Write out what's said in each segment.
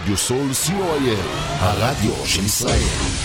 רדיו סול co.il, הרדיו של ישראל.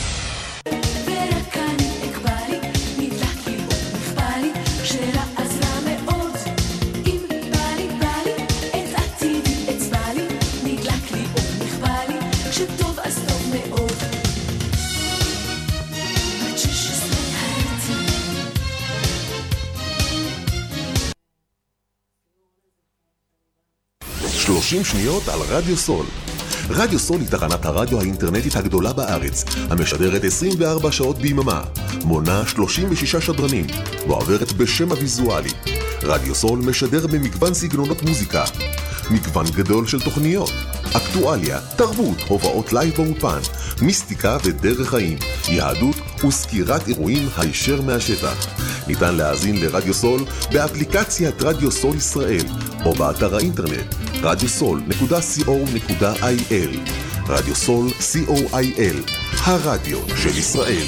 שניות על רדיו סול. רדיו סול היא תחנת הרדיו האינטרנטית הגדולה בארץ, המשדרת 24 שעות ביממה, מונה 36 שדרנים, ועוברת בשם הוויזואלי. רדיו סול משדר במגוון סגנונות מוזיקה, מגוון גדול של תוכניות, אקטואליה, תרבות, הובאות לייב באופן, מיסטיקה ודרך חיים, יהדות וסקירת אירועים הישר מהשטח. ניתן להאזין לרדיו סול באפליקציית רדיו סול ישראל, או באתר האינטרנט radiosol.co.il. רדיו סול co.il, הרדיו של ישראל.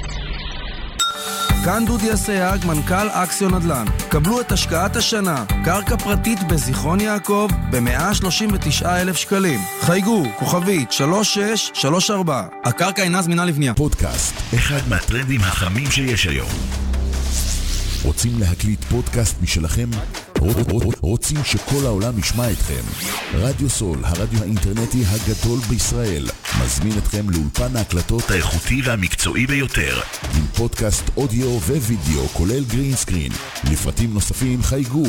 כאן דודי אסייג, מנכ"ל אקסיון נדל"ן. קבלו את השקעת השנה, קרקע פרטית בזיכרון יעקב ב-139,000 שקלים. חייגו, כוכבית 3634. הקרקע אינה זמינה לבנייה. פודקאסט, אחד מהטרנדים החמים שיש היום. רוצים להקליט פודקאסט משלכם? רוצים שכל העולם ישמע אתכם? רדיו סול, הרדיו האינטרנטי הגדול בישראל, מזמין אתכם לאולפן ההקלטות האיכותי והמקצועי ביותר, עם פודקאסט אודיו ווידאו כולל גרין סקרין. לפרטים נוספים חייגו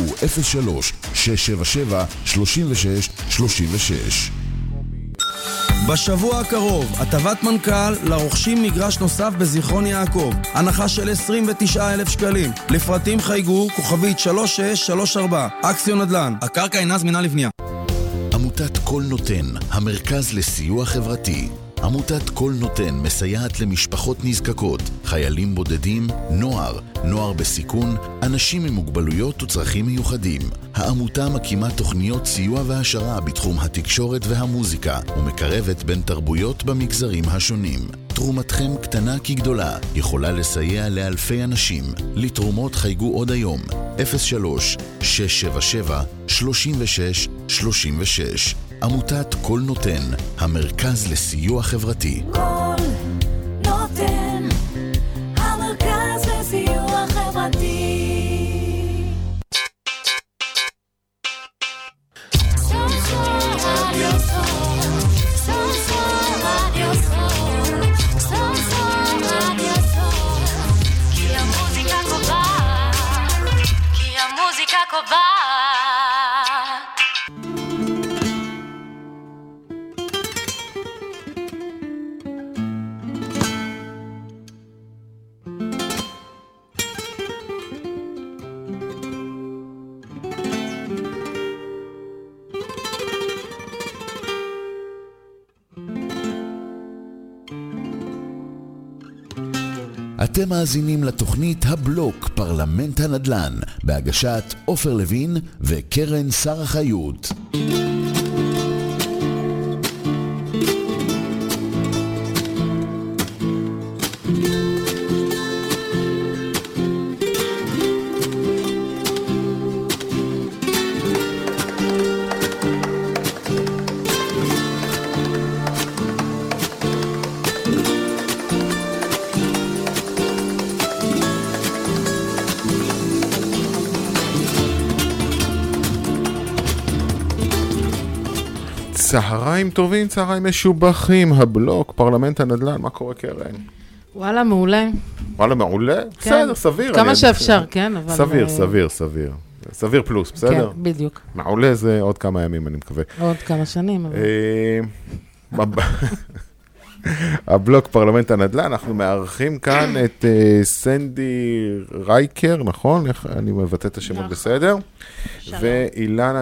03-677-3636. בשבוע הקרוב, הטבת מנכ"ל לרוכשים מגרש נוסף בזיכרון יעקב. הנחה של 29,000 שקלים. לפרטים חייגו, כוכבית 3634. אקסיון נדל"ן. הקרקע אינה זמינה לבנייה. עמותת כל נותן, המרכז לסיוע חברתי. עמותת כל נותן מסייעת למשפחות נזקקות, חיילים בודדים, נוער בסיכון, אנשים עם מוגבלויות וצרכים מיוחדים. העמותה מקימה תוכניות סיוע והשרה בתחום התקשורת והמוזיקה, ומקרבת בין תרבויות במגזרים השונים. תרומתכם קטנה כגדולה, יכולה לסייע לאלפי אנשים. לתרומות חייגו עוד היום, 03-677-3636. עמותת כל נותן, המרכז לסיוע חברתי. כל נותן, המרכז לסיוע חברתי. כי המוזיקה קובעת. אתם מאזינים לתוכנית הבלוק פרלמנט הנדל"ן, בהגשת עופר לוין וקרן שר החיות. צהריים טובים, צהריים משובחים, הבלוק, פרלמנט הנדל"ן, מה קורה קרן? וואלה, מעולה. וואלה, מעולה? כן. בסדר, סביר. כמה שאפשר, כן, אבל... סביר. סביר פלוס, בסדר? כן, בדיוק. מעולה זה עוד כמה ימים, אני מקווה. עוד כמה שנים, אבל... הבלוק פרלמנט הנדל"ן, אנחנו מארחים כאן את סנדי רייקר, נכון? אני מבטא את השמות בסדר? ואילנה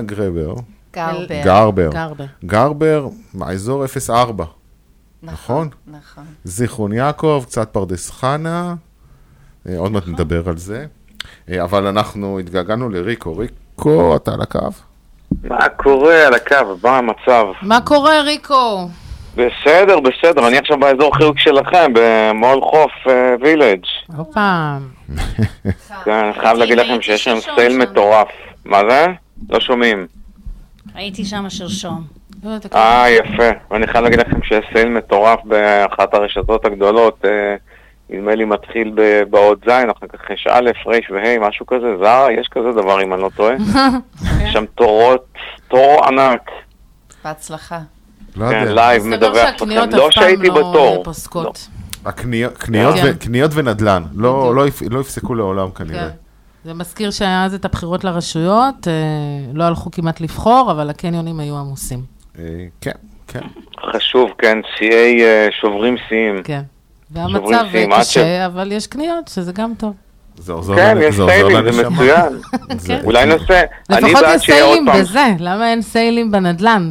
גרבר, מהאזור 04. נכון? נכון. זיכרון יעקב, קצת פרדס חנה, עוד מעט נדבר על זה. אבל אנחנו התגעגענו לריקו. ריקו, אתה על הקו? מה קורה על הקו? מה המצב? מה קורה, ריקו? בסדר, אני עכשיו באזור חיוג שלכם, במול חוף וילג'. הופה. אני חייב להגיד לכם שיש שם סטייל מטורף. מה זה? לא שומעים. הייתי שם שלשום. יפה. ואני חייב להגיד לכם שיש סייל מטורף באחת הרשתות הגדולות. נדמה לי מתחיל בעוד זין, אחר כך יש א', ר' וה', משהו כזה. זרה, יש כזה דבר אם אני לא טועה. שם תור ענק. בהצלחה. לא יודע. כן, לייב מדווח לכם. לא שהייתי בתור. קניות ונדל"ן, לא הפסקו לעולם כנראה. זה מזכיר שהיה אז את הבחירות לרשויות, לא הלכו כמעט לבחור, אבל הקניונים היו עמוסים. כן, כן. חשוב, כן, שיאי שוברים שיאים. כן, והמצב קשה, אבל יש קניות, שזה גם טוב. כן, יש סיילים, זה מצוין. אולי נעשה, לפחות יש סיילים בזה, למה אין סיילים בנדל"ן?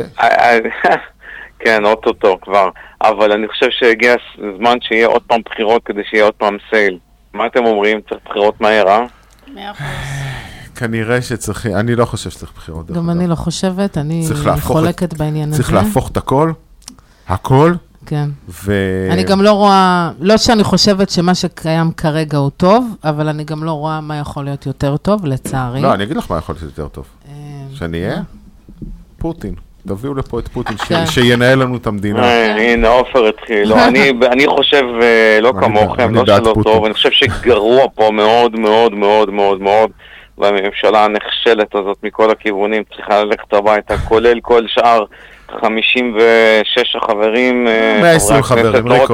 כן, אוטוטו כבר, אבל אני חושב שהגיע זמן שיהיה עוד פעם בחירות כדי שיהיה עוד פעם סייל. מה אתם אומרים? צריך בחירות מהר, אה? 100%. כנראה שצריך, אני לא חושב שצריך בחירות. גם אני לא חושבת, אני חולקת בעניין הזה. צריך להפוך את הכל, הכל. כן. אני גם לא רואה, לא שאני חושבת שמה שקיים כרגע הוא טוב, אבל אני גם לא רואה מה יכול להיות יותר טוב, לצערי. לא, אני אגיד לך מה יכול להיות יותר טוב. שאני אהיה? פוטין. תביאו לפה את פוטין, שינהל לנו את המדינה. הנה, עופר התחיל. אני חושב, לא כמוכם, לא שלא טוב, אני חושב שגרוע פה מאוד מאוד מאוד מאוד מאוד, והממשלה הנכשלת הזאת מכל הכיוונים צריכה ללכת הביתה, כולל כל שאר 56 החברים, 120 חברים, ריקו,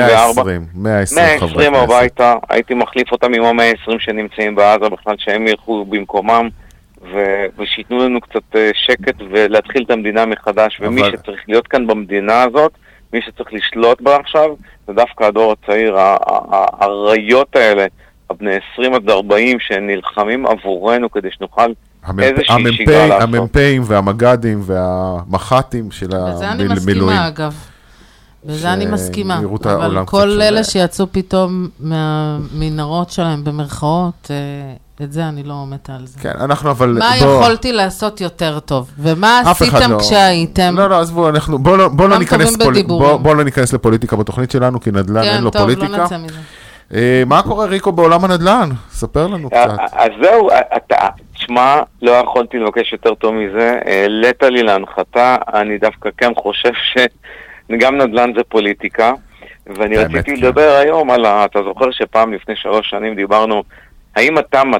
120 הביתה, הייתי מחליף אותם עם ה-120 שנמצאים בעזה, בכלל שהם ילכו במקומם, ושיתנו לנו קצת שקט ולהתחיל את המדינה מחדש, ומי שצריך להיות כאן במדינה הזאת, מי שצריך לשלוט בה עכשיו, זה דווקא הדור הצעיר, הרעיות האלה, הבני 20 עד 40 שנלחמים עבורנו כדי שנוכל איזושהי שגרה לעשות. המ"פים והמג"דים והמח"טים של המילואים. בזה אני מסכימה אגב. בזה אני מסכימה. אבל כל אלה שיצאו פתאום מהמנהרות שלהם במרכאות, את זה אני לא מתה על זה. כן, אנחנו אבל... מה יכולתי לעשות יותר טוב? ומה עשיתם כשהייתם? לא, עזבו, בואו לא ניכנס לפוליטיקה בתוכנית שלנו, כי נדל"ן אין לו פוליטיקה. כן, טוב, לא נצא מזה. מה קורה, ריקו, בעולם הנדל"ן? ספר לנו קצת. אז זהו, תשמע, לא יכולתי לבקש יותר טוב מזה. העלית לי להנחתה, אני דווקא כן חושב שגם נדל"ן זה פוליטיקה, ואני רציתי לדבר היום על, אתה זוכר שפעם לפני 3 שנים דיברנו, האם התמה?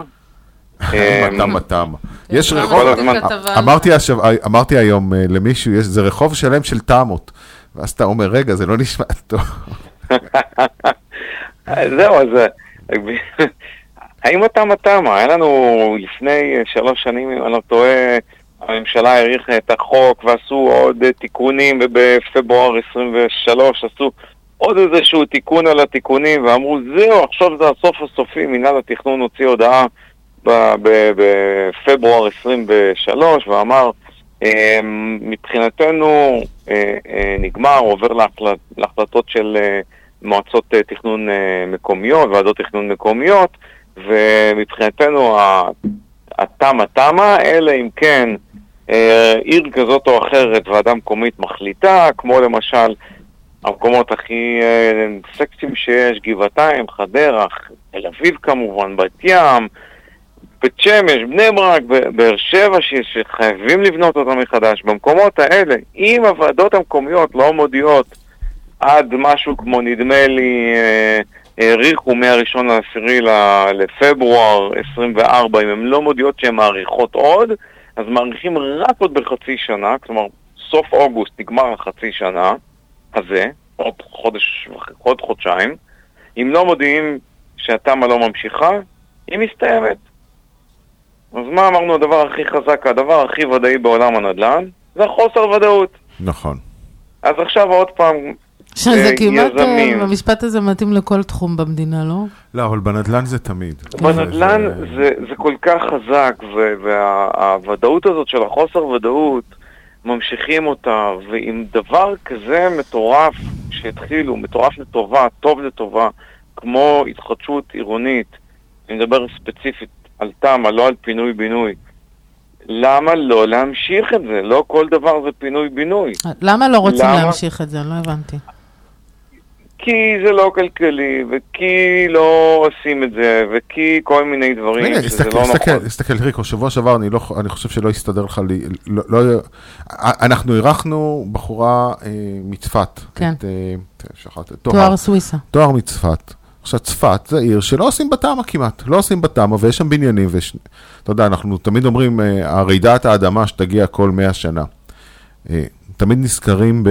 תמה. יש רחוב, אמרתי היום למישהו, זה רחוב שלם של תמות, ואז אתה אומר, רגע, זה לא נשמע טוב. זהו, אז האם התמה? היה לנו לפני 3 שנים, אם אני לא טועה, הממשלה העריכה את החוק ועשו עוד תיקונים, ובפברואר 23 עשו עוד איזשהו תיקון על התיקונים, ואמרו, זהו, עכשיו זה הסוף הסופי, מנהל התכנון הוציא הודעה בפברואר 23, ואמר, מבחינתנו נגמר, עובר להחלטות של מועצות תכנון מקומיות, ועדות תכנון מקומיות, ומבחינתנו התמה, אלא אם כן עיר כזאת או אחרת ועדה מקומית מחליטה, כמו למשל המקומות הכי סקסיים שיש, גבעתיים, חדרה, תל אביב כמובן, בת ים, בית שמש, בני ברק, באר שבע, שחייבים לבנות אותם מחדש. במקומות האלה, אם הוועדות המקומיות לא מודיעות עד משהו כמו נדמה לי, העריכו מה-1 לפברואר 24, אם הן לא מודיעות שהן מעריכות עוד, אז מעריכים רק עוד בחצי שנה, כלומר סוף אוגוסט נגמר החצי שנה הזה, עוד חודשיים. אם לא מודיעים שהתמה לא ממשיכה, היא מסתיימת. אז מה אמרנו? הדבר הכי חזק, הדבר הכי ודאי בעולם הנדל"ן, זה החוסר ודאות. נכון. אז עכשיו עוד פעם, שזה כמעט, המשפט הזה מתאים לכל תחום במדינה, לא? לא, אבל בנדל"ן זה תמיד. בנדל"ן זה כל כך חזק, והוודאות הזאת של החוסר ודאות, ממשיכים אותה, ועם דבר כזה מטורף שהתחילו, מטורף לטובה, טוב לטובה, כמו התחדשות עירונית, אני מדבר ספציפית על תמה, לא על פינוי-בינוי, למה לא להמשיך את זה? לא כל דבר זה פינוי-בינוי. למה לא רוצים להמשיך את זה? אני לא הבנתי. כי זה לא כלכלי, וכי לא עושים את זה, וכי כל מיני דברים שזה לא נכון. הסתכל, ריקו, שבוע שעבר אני חושב שלא הסתדר לך לי, אנחנו אירחנו בחורה מצפת. כן. תואר סוויסה. תואר מצפת. עכשיו, צפת זה עיר שלא עושים בתאמה כמעט, לא עושים בתאמה, ויש שם בניינים, אתה יודע, אנחנו תמיד אומרים, הרעידת האדמה שתגיע כל 100 שנה. תמיד נזכרים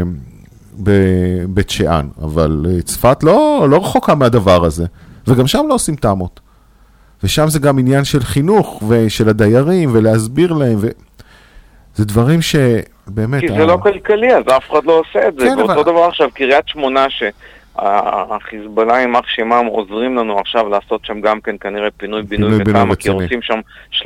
בבית שאן, אבל צפת לא רחוקה מהדבר הזה, וגם שם לא עושים תאמות. ושם זה גם עניין של חינוך, ושל הדיירים, ולהסביר להם, זה דברים שבאמת... כי זה לא כלכלי, אז אף אחד לא עושה את זה. ואותו דבר עכשיו, קריית שמונה החיזבאללה עם אח שמם עוזרים לנו עכשיו לעשות שם גם כן כנראה פינוי-בינוי וכמה, כי רוצים שם 30%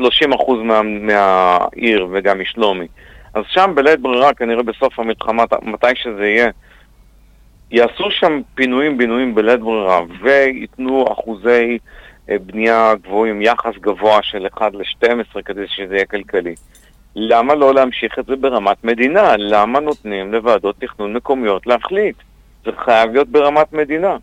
מהעיר וגם משלומי. אז שם בלית ברירה, כנראה בסוף המלחמה, מתי שזה יהיה, יעשו שם פינויים-בינויים בלית ברירה, ויתנו אחוזי בנייה גבוהים, יחס גבוה של 1:12 כדי שזה יהיה כלכלי. למה לא להמשיך את זה ברמת מדינה? למה נותנים לוועדות תכנון מקומיות להחליט? זה חייב להיות ברמת מדינה.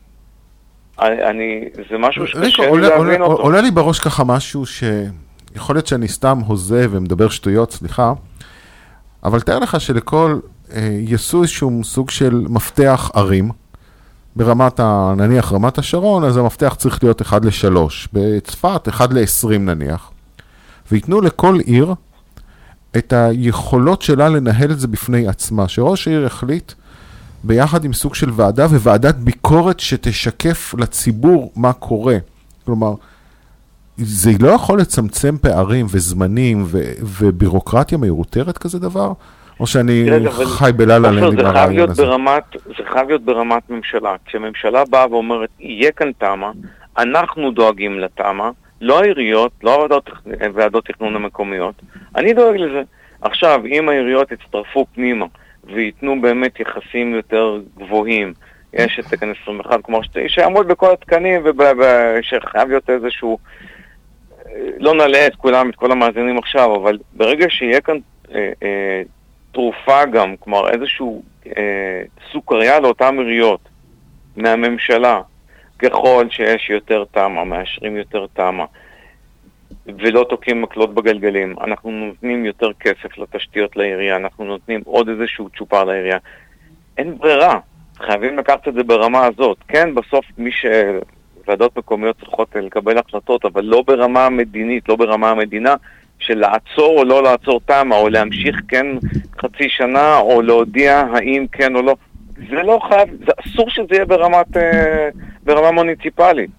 זה משהו שקשה לי להבין אותו. עולה לי בראש ככה משהו שיכול להיות שאני סתם הוזה ומדבר שטויות, סליחה, אבל תאר לך שלכל יעשו איזשהו סוג של מפתח ערים, ברמת, נניח רמת השרון, אז המפתח צריך להיות 1:3, בצפת 1:20 נניח, ויתנו לכל עיר את היכולות שלה לנהל את זה בפני עצמה, שראש העיר החליט ביחד עם סוג של ועדה וועדת ביקורת שתשקף לציבור מה קורה. כלומר, זה לא יכול לצמצם פערים וזמנים ובירוקרטיה מיותרת כזה דבר? או שאני חי בלילה עם הרעיון הזה? זה חייב להיות ברמת ממשלה. כשממשלה באה ואומרת, יהיה כאן תמה, אנחנו דואגים לתמה, לא העיריות, לא ועדות תכנון המקומיות. אני דואג לזה. עכשיו, אם העיריות יצטרפו פנימה, ויתנו באמת יחסים יותר גבוהים, יש את תקן 21, כמו שיעמוד בכל התקנים, ושחייב להיות איזשהו, לא נעלה את כולם, את כל המאזינים עכשיו, אבל ברגע שיהיה כאן תרופה גם, כלומר איזשהו סוכריה לאותן עיריות מהממשלה, ככל שיש יותר תמה, מאשרים יותר תמה, ולא תוקעים מקלות בגלגלים, אנחנו נותנים יותר כסף לתשתיות לעירייה, אנחנו נותנים עוד איזשהו צ'ופר לעירייה. אין ברירה, חייבים לקחת את זה ברמה הזאת. כן, בסוף מי שוועדות מקומיות צריכות לקבל החלטות, אבל לא ברמה המדינית, לא ברמה המדינה, של לעצור או לא לעצור תמה, או להמשיך כן חצי שנה, או להודיע האם כן או לא. זה לא חייב, זה אסור שזה יהיה ברמה מוניציפלית.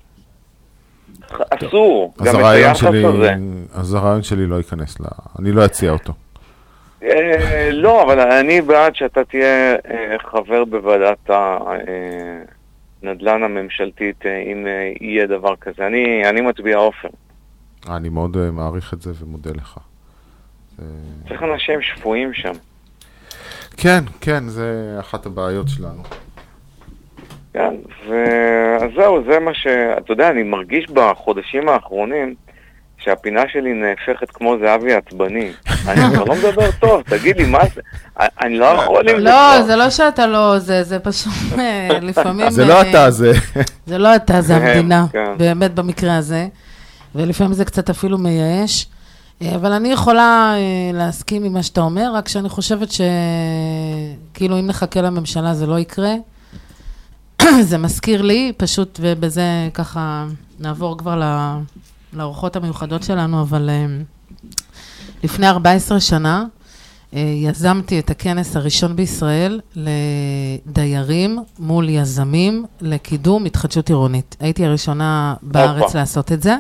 אסור, גם את היחס הזה. אז הרעיון שלי לא ייכנס אני לא אציע אותו. לא, אבל אני בעד שאתה תהיה חבר בוועדת הנדל"ן הממשלתית, אם יהיה דבר כזה. אני מצביע אופן. אני מאוד מעריך את זה ומודה לך. צריך אנשים שפויים שם. כן, זה אחת הבעיות שלנו. כן, אז זהו, זה מה אתה יודע, אני מרגיש בחודשים האחרונים שהפינה שלי נהפכת כמו זהבי עצבני. אני כבר לא מדבר טוב, תגיד לי, מה זה? אני לא יכול עם זה. לא, זה לא שאתה לא, זה פשוט לפעמים... זה לא אתה, זה... זה לא אתה, זה המדינה, באמת במקרה הזה. ולפעמים זה קצת אפילו מייאש. אבל אני יכולה להסכים עם מה שאתה אומר, רק שאני חושבת שכאילו אם נחכה לממשלה זה לא יקרה. זה מזכיר לי, פשוט, ובזה ככה נעבור כבר לאורחות המיוחדות שלנו, אבל לפני 14 שנה יזמתי את הכנס הראשון בישראל לדיירים מול יזמים לקידום התחדשות עירונית. הייתי הראשונה בארץ לעשות את זה,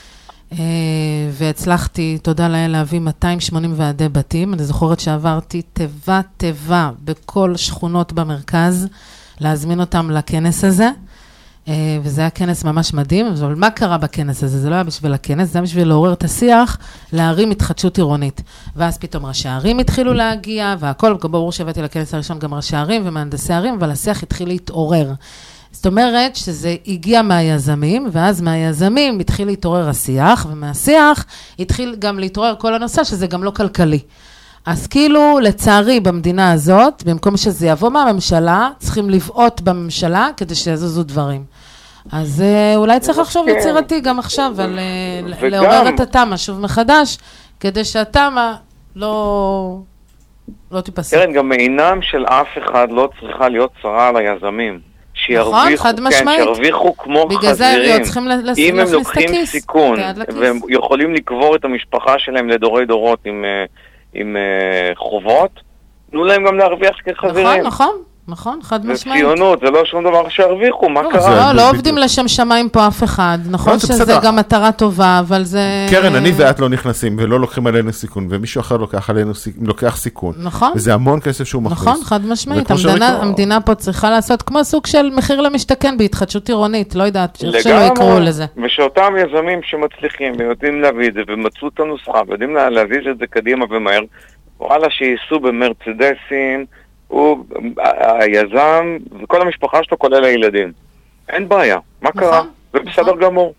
והצלחתי, תודה לאל, להביא 280 ועדי בתים. אני זוכרת שעברתי טבע בכל שכונות במרכז, להזמין אותם לכנס הזה, וזה היה כנס ממש מדהים. אבל מה קרה בכנס הזה? זה לא היה בשביל הכנס, זה היה בשביל לעורר את השיח, להרים התחדשות עירונית. ואז פתאום ראשי הערים התחילו להגיע, והכל, ברור שהבאתי לכנס הראשון גם ראשי הערים ומהנדסי הערים, אבל השיח התחיל להתעורר. זאת אומרת שזה הגיע מהיזמים, ואז מהיזמים התחיל להתעורר השיח, ומהשיח התחיל גם להתעורר כל הנושא שזה גם לא כלכלי. אז כאילו, לצערי, במדינה הזאת, במקום שזה יבוא מהממשלה, צריכים לבעוט בממשלה כדי שיזוזו דברים. אז אולי צריך לחשוב יצירתי גם עכשיו, על לעורר את התמה שוב מחדש, כדי שהתמה לא תיפסק. קרן, גם עינם של אף אחד לא צריכה להיות צרה על היזמים. נכון, חד משמעית. שירוויחו כמו בגלל זה חזירים. צריכים אם הם לוקחים סיכון, והם יכולים לקבור את המשפחה שלהם לדורי דורות עם חובות, תנו להם גם להרוויח כחזירים. נכון, חד משמעית. וציונות, זה לא שום דבר שהרוויחו, מה קרה? לא עובדים לשם שמיים פה אף אחד. נכון שזה גם מטרה טובה, אבל זה... קרן, אני ואת לא נכנסים ולא לוקחים עלינו סיכון, ומישהו אחר לוקח סיכון. נכון. וזה המון כסף שהוא מכניס. נכון, חד משמעית. המדינה פה צריכה לעשות כמו סוג של מחיר למשתכן בהתחדשות עירונית, לא יודעת, איך שלא יקראו לזה. ושאותם יזמים שמצליחים ויודעים להביא את זה, ומצאו את הנוסחה, ויודעים להזיז את זה קדימה ומהר, וואלה שייסעו במרצדסים, הוא, היזם, וכל המשפחה שלו כולל הילדים. אין בעיה. מה קרה? זה בסדר גמור.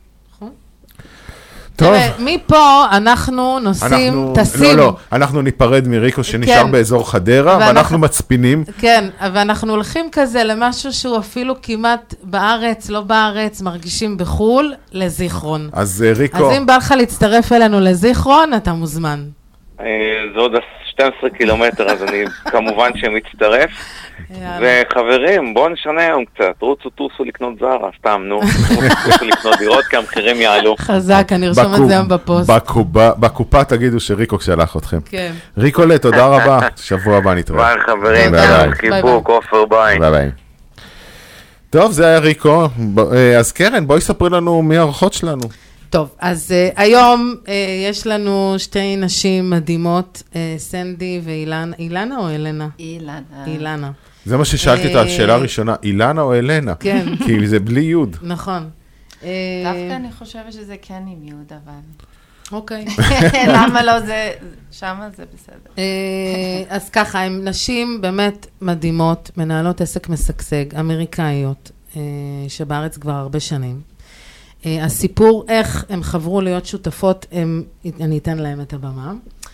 טוב. מפה אנחנו נוסעים, טסים. לא, אנחנו ניפרד מריקו שנשאר באזור חדרה, ואנחנו מצפינים. כן, ואנחנו הולכים כזה למשהו שהוא אפילו כמעט בארץ, לא בארץ, מרגישים בחול, לזיכרון. אז ריקו... אז אם בא לך להצטרף אלינו לזיכרון, אתה מוזמן. זה עוד 12 קילומטר, אז אני כמובן שמצטרף. וחברים, בואו נשנה היום קצת. טוסו לקנות זרה, סתם, נו. טוסו לקנות דירות, כי המחירים יעלו. חזק, אני ארשום את זה היום בפוסט. בקופה תגידו שריקו שלח אתכם. כן. ריקולה, תודה רבה. שבוע הבא נתראה. ביי חברים, חיבוק, עופר, ביי. ביי. טוב, זה היה ריקו. אז קרן, בואי ספרי לנו מי האורחות שלנו. טוב, אז היום יש לנו שתי נשים מדהימות, סנדי ואילנה. אילנה או אלנה? אילנה. זה מה ששאלתי את השאלה הראשונה, אילנה או אלנה? כן. כי זה בלי יוד. נכון. דווקא אני חושבת שזה כן עם יוד, אבל... אוקיי. למה לא זה... שמה זה בסדר. אז ככה, הן נשים באמת מדהימות, מנהלות עסק משגשג, אמריקאיות, שבארץ כבר הרבה שנים. הסיפור, איך הם חברו להיות שותפות, אני אתן להם את הבמה.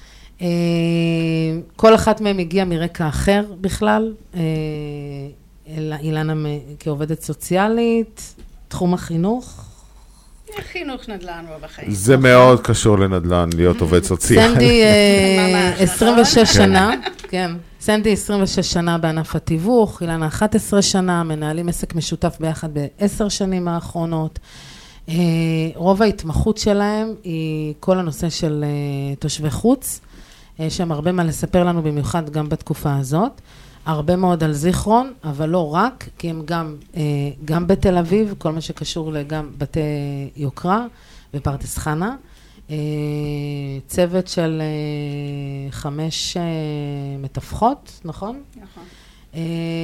כל אחת מהם הגיעה מרקע אחר בכלל. אילנה כעובדת סוציאלית, תחום החינוך. חינוך נדל"ן ובחיים. זה מאוד קשור לנדל"ן, להיות עובד סוציאלי. סנדי 26 שנה, כן. סנדי 26 שנה בענף התיווך, אילנה 11 שנה, מנהלים עסק משותף ביחד ב10 שנים האחרונות. רוב ההתמחות שלהם היא כל הנושא של תושבי חוץ, שהם הרבה מה לספר לנו במיוחד גם בתקופה הזאת. הרבה מאוד על זיכרון, אבל לא רק, כי הם גם בתל אביב, כל מה שקשור לגם בתי יוקרה ופרדס חנה. צוות של 5 מתווכות, נכון? נכון.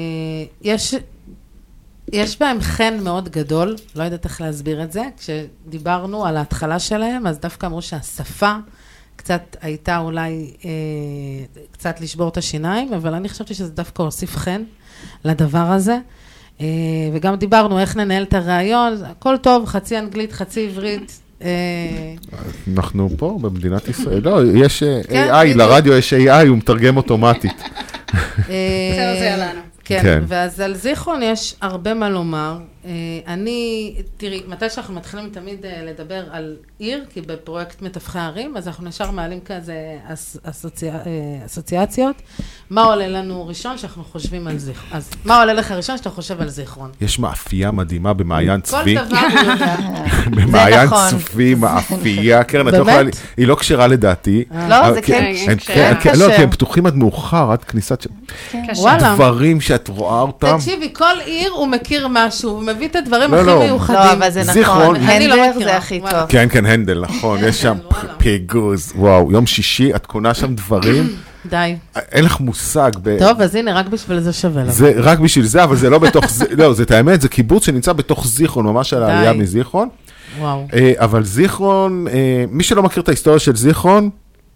יש בהם חן מאוד גדול, לא יודעת איך להסביר את זה, כשדיברנו על ההתחלה שלהם, אז דווקא אמרו שהשפה קצת הייתה אולי קצת לשבור את השיניים, אבל אני חשבתי שזה דווקא הוסיף חן לדבר הזה, וגם דיברנו איך ננהל את הרעיון, הכל טוב, חצי אנגלית, חצי עברית. אנחנו פה במדינת ישראל, לא, יש AI, לרדיו יש AI, הוא מתרגם אוטומטית. זה עלינו. כן, ואז על זיכרון יש הרבה מה לומר. תראי, מתי שאנחנו מתחילים תמיד לדבר על עיר, כי בפרויקט מתווכי הערים, אז אנחנו נשאר מעלים כזה אסוציאציות. מה עולה לנו ראשון שאנחנו חושבים על זיכרון? אז מה עולה לך ראשון שאתה חושב על זיכרון? יש מאפייה מדהימה במעיין צבי. כל דבר הוא יודע. במעיין צבי, מאפייה. קרן, את לא יכולה, היא לא קשרה לדעתי. לא, זה כן. לא, כי הם פתוחים עד מאוחר, עד כניסת... דברים שאת רואה אותם. תקשיבי, כל עיר הוא מכיר משהו, הוא מביא את הדברים הכי מיוחדים. לא, אבל זה נכון. הנדל זה הכי טוב. כן, כן, הנדל, נכון. יש שם פיגוז. וואו, יום שישי, את קונה שם דברים. די. אין לך מושג. טוב, אז הנה, רק בשביל זה שווה. זה רק בשביל זה, אבל זה לא בתוך... לא, זה האמת, זה קיבוץ שנמצא בתוך זיכרון, ממש על העלייה מזיכרון. וואו. אבל זיכרון, מי שלא מכיר את ההיסטוריה של זיכרון,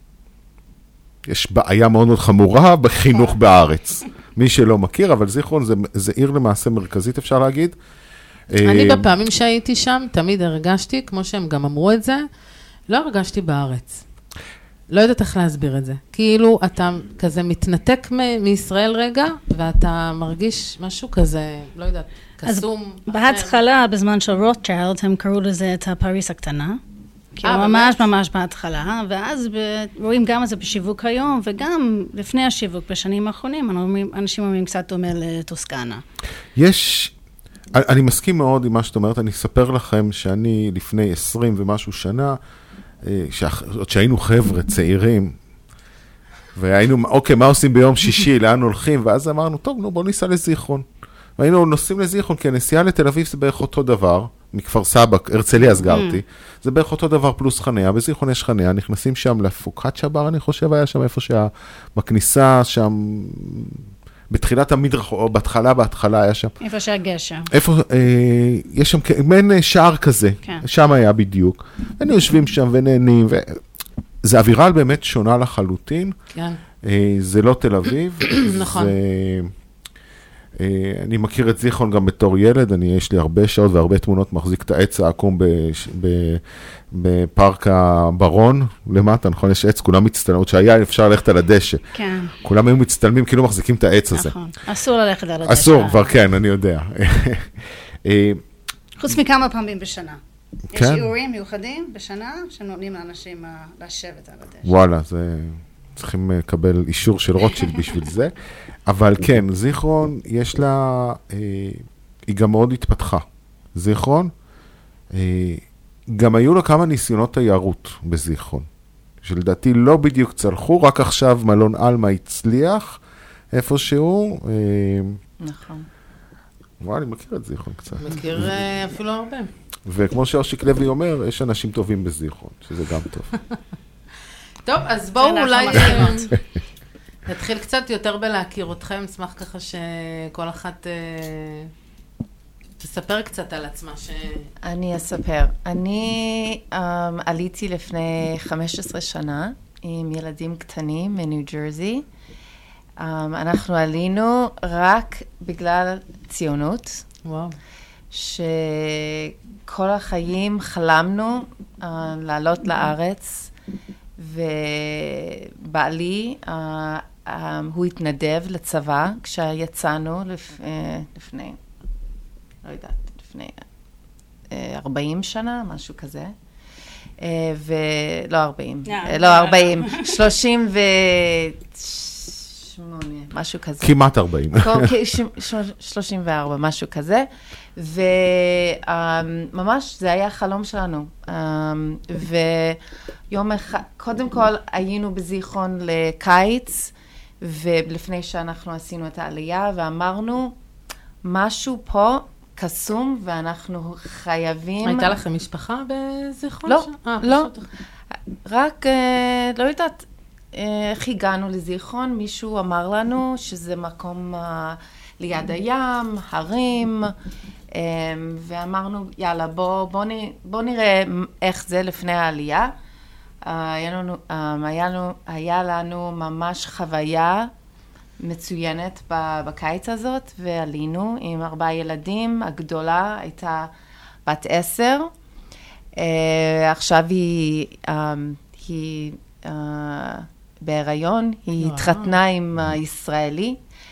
יש בעיה מאוד מאוד חמורה בחינוך בארץ. מי שלא מכיר, אבל זיכרון זה עיר למעשה מרכזית, אפשר להגיד. אני בפעמים שהייתי שם, תמיד הרגשתי, כמו שהם גם אמרו את זה, לא הרגשתי בארץ. לא יודעת איך להסביר את זה. כאילו, אתה כזה מתנתק מישראל רגע, ואתה מרגיש משהו כזה, לא יודעת, קסום. בהתחלה, בזמן של רוטשילד, הם קראו לזה את פריס הקטנה. כאילו ממש בהתחלה, ואז רואים גם את זה בשיווק היום, וגם לפני השיווק, בשנים האחרונים, אנשים אומרים קצת דומה לטוסקנה. אני מסכים מאוד עם מה שאת אומרת, אני אספר לכם שאני לפני 20 ומשהו שנה, שהיינו חבר'ה צעירים, והיינו, אוקיי, מה עושים ביום שישי, לאן הולכים, ואז אמרנו, טוב, בואו ניסע לזיכרון. והיינו נוסעים לזיכרון, כי הנסיעה לתל אביב זה בערך אותו דבר, מכפר סבא, הרצליה אז גרתי, זה בערך אותו דבר פלוס חניה, בזיכרון יש חניה, נכנסים שם לפוקצ'ה בר, אני חושב, היה שם איפה בכניסה, שם, בתחילת המדרח, או בהתחלה היה שם. איפה שהגשר. יש שם מעין שער כזה, שם היה בדיוק, היינו יושבים שם ונהנים, זה אווירה באמת שונה לחלוטין, זה לא תל אביב, נכון. אני מכיר את זיכרון גם בתור ילד, יש לי הרבה שעות והרבה תמונות, מחזיק את העץ העקום בפארק הברון, למטה, נכון, יש עץ, כולם מצטלמים, עוד שהיה אפשר ללכת על הדשא. כן. כולם היו מצטלמים, כאילו מחזיקים את העץ הזה. נכון, אסור ללכת על הדשא. אסור, כבר כן, אני יודע. חוץ מכמה פעמים בשנה. כן. יש אירועים מיוחדים בשנה, שנותנים לאנשים לשבת על הדשא. וואלה, צריכים לקבל אישור של רוטשילד בשביל זה. אבל כן, זיכרון, יש לה, היא גם מאוד התפתחה. זיכרון, גם היו לה כמה ניסיונות תיירות בזיכרון, שלדעתי לא בדיוק צלחו, רק עכשיו מלון אלמה הצליח איפשהו. נכון. וואי, אני מכיר את זיכרון קצת. מכיר אפילו הרבה. וכמו שאושיק לוי אומר, יש אנשים טובים בזיכרון, שזה גם טוב. טוב, אז בואו אולי נתחיל קצת יותר בלהכיר אתכם, נשמח ככה שכל אחת תספר קצת על עצמה. אני אספר. אני עליתי לפני 15 שנה עם ילדים קטנים מניו ג'רזי. אנחנו עלינו רק בגלל ציונות. וואו. שכל החיים חלמנו לעלות לארץ, ובעלי, הוא התנדב לצבא כשיצאנו לפני, לא יודעת, לפני 40 שנה, משהו כזה. לא 40, לא 40, 38, משהו כזה. כמעט 40. 34, משהו כזה. וממש זה היה חלום שלנו. ויום אחד, קודם כל היינו בזיכרון לקיץ, ולפני שאנחנו עשינו את העלייה, ואמרנו, משהו פה קסום, ואנחנו חייבים... הייתה לכם משפחה בזיכרון? לא, לא. רק, לא יודעת, איך הגענו לזיכרון, מישהו אמר לנו שזה מקום ליד הים, הרים, ואמרנו, יאללה, בוא נראה איך זה לפני העלייה. היה לנו ממש חוויה מצוינת בקיץ הזאת, ועלינו עם 4 ילדים, הגדולה הייתה בת 10, עכשיו היא בהיריון, היא התחתנה עם ישראלי,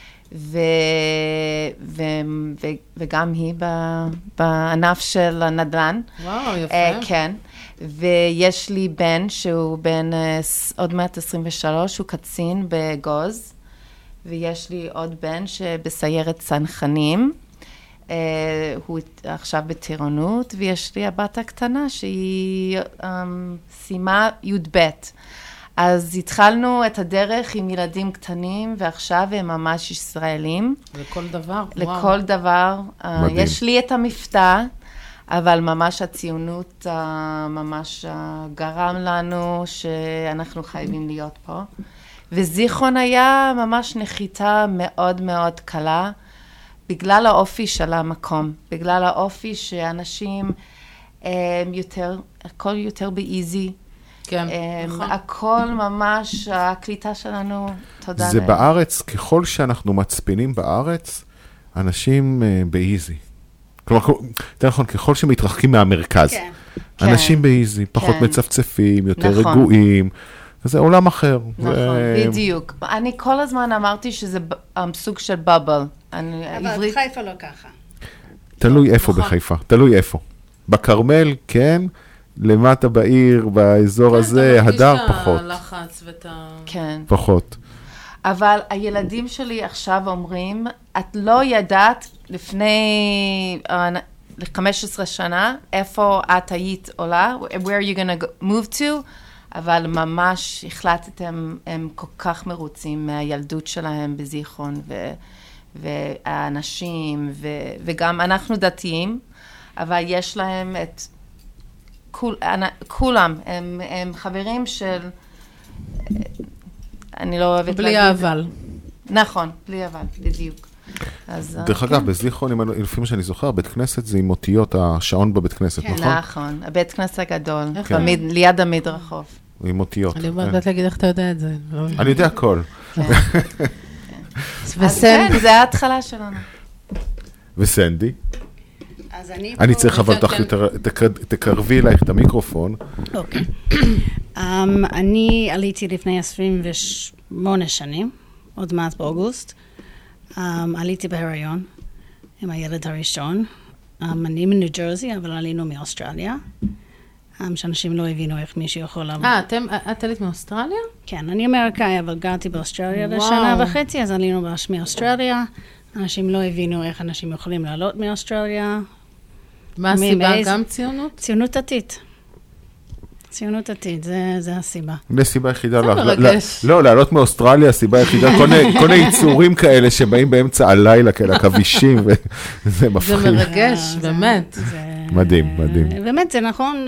וגם היא בענף של הנדל"ן. וואו, יפה. כן. ויש לי בן שהוא בן עוד מעט 23, הוא קצין בגוז, ויש לי עוד בן שבסיירת צנחנים, הוא עכשיו בטירונות, ויש לי הבת הקטנה שהיא סיימה י"ב. אז התחלנו את הדרך עם ילדים קטנים, ועכשיו הם ממש ישראלים. לכל דבר. לכל דבר. יש לי את המבטא, אבל ממש הציונות ממש גרם לנו שאנחנו חייבים להיות פה. וזיכרון היה ממש נחיתה מאוד מאוד קלה, בגלל האופי של המקום, בגלל האופי שאנשים יותר, הכל יותר באיזי. כן, נכון. הכל ממש, הקליטה שלנו, תודה. זה בארץ, ככל שאנחנו מצפינים בארץ, אנשים באיזי. כלומר, יותר נכון, ככל שמתרחקים מהמרכז. אנשים באיזי, פחות מצפצפים, יותר רגועים, זה עולם אחר. נכון, בדיוק. אני כל הזמן אמרתי שזה סוג של בבל. אבל חיפה לא ככה. תלוי איפה בחיפה, תלוי איפה. בכרמל, כן, למטה בעיר, באזור הזה, הדר פחות. לחץ ואתה... כן. פחות. אבל הילדים שלי עכשיו אומרים, את לא ידעת לפני 15 שנה, איפה את היית עולה, where are you gonna move to, אבל ממש החלטתם, הם כל כך מרוצים מהילדות שלהם בזיכרון, והאנשים, וגם אנחנו דתיים, אבל יש להם את כולם, הם חברים של, אני לא אוהבת להגיד. בלי אבל. נכון, בלי אבל, בדיוק. דרך אגב, בזיכרון, לפעמים שאני זוכר, בית כנסת זה עם אותיות השעון בבית כנסת, נכון? נכון, הבית כנסת הגדול, ליד המדרחוב. עם אותיות. אני אומרת להגיד איך אתה יודע את זה. אני יודע הכל. אז כן, זה ההתחלה שלנו. וסנדי? אני צריך אבל תקרבי אלייך את המיקרופון. אוקיי. אני עליתי לפני 28 שנים, עוד מעט באוגוסט. עליתי בהיריון עם הילד הראשון. אני מניו ג'רזי, אבל עלינו מאוסטרליה. שאנשים לא הבינו איך מישהו יכול לעבור. את עלית מאוסטרליה? כן, אני אמריקאי, אבל גרתי באוסטרליה לשנה וחצי, אז עלינו מאוסטרליה. אנשים לא הבינו איך אנשים יכולים לעלות מאוסטרליה. מה הסיבה? גם ציונות? ציונות דתית. ציונות דתית, זה הסיבה. זה סיבה יחידה. לא, לעלות מאוסטרליה, הסיבה יחידה, כל היצורים כאלה שבאים באמצע הלילה, כאלה כבישים, וזה מפחיד. זה מרגש, באמת. מדהים, מדהים. באמת, זה נכון.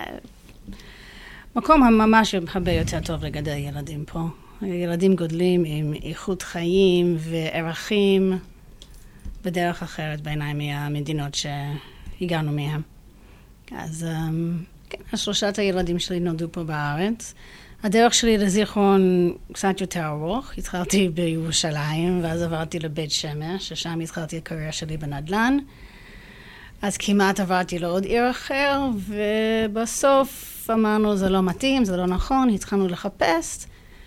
מקום ממש הרבה יותר טוב לגדל ילדים פה. ילדים גודלים עם איכות חיים וערכים בדרך אחרת בעיניי מהמדינות שהגענו מהם. אז כן, השלושת הילדים שלי נולדו פה בארץ. הדרך שלי לזיכרון קצת יותר ארוך. התחלתי בירושלים, ואז עברתי לבית שמש, ששם התחלתי הקריירה שלי בנדל"ן. אז כמעט עברתי לעוד עיר אחר, ובסוף אמרנו, זה לא מתאים, זה לא נכון, התחלנו לחפש.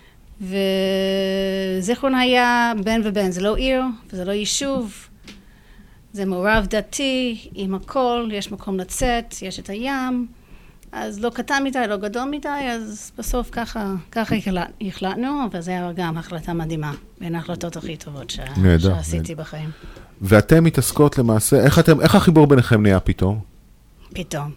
וזיכרון היה בין ובין, זה לא עיר, וזה לא יישוב. זה מעורב דתי, עם הכל, יש מקום לצאת, יש את הים. אז לא קטן מדי, לא גדול מדי, אז בסוף ככה החלטנו, וזה היה גם החלטה מדהימה, בין ההחלטות הכי טובות שעשיתי בחיים. ואתם מתעסקות למעשה, איך החיבור ביניכם נהיה פתאום? פתאום.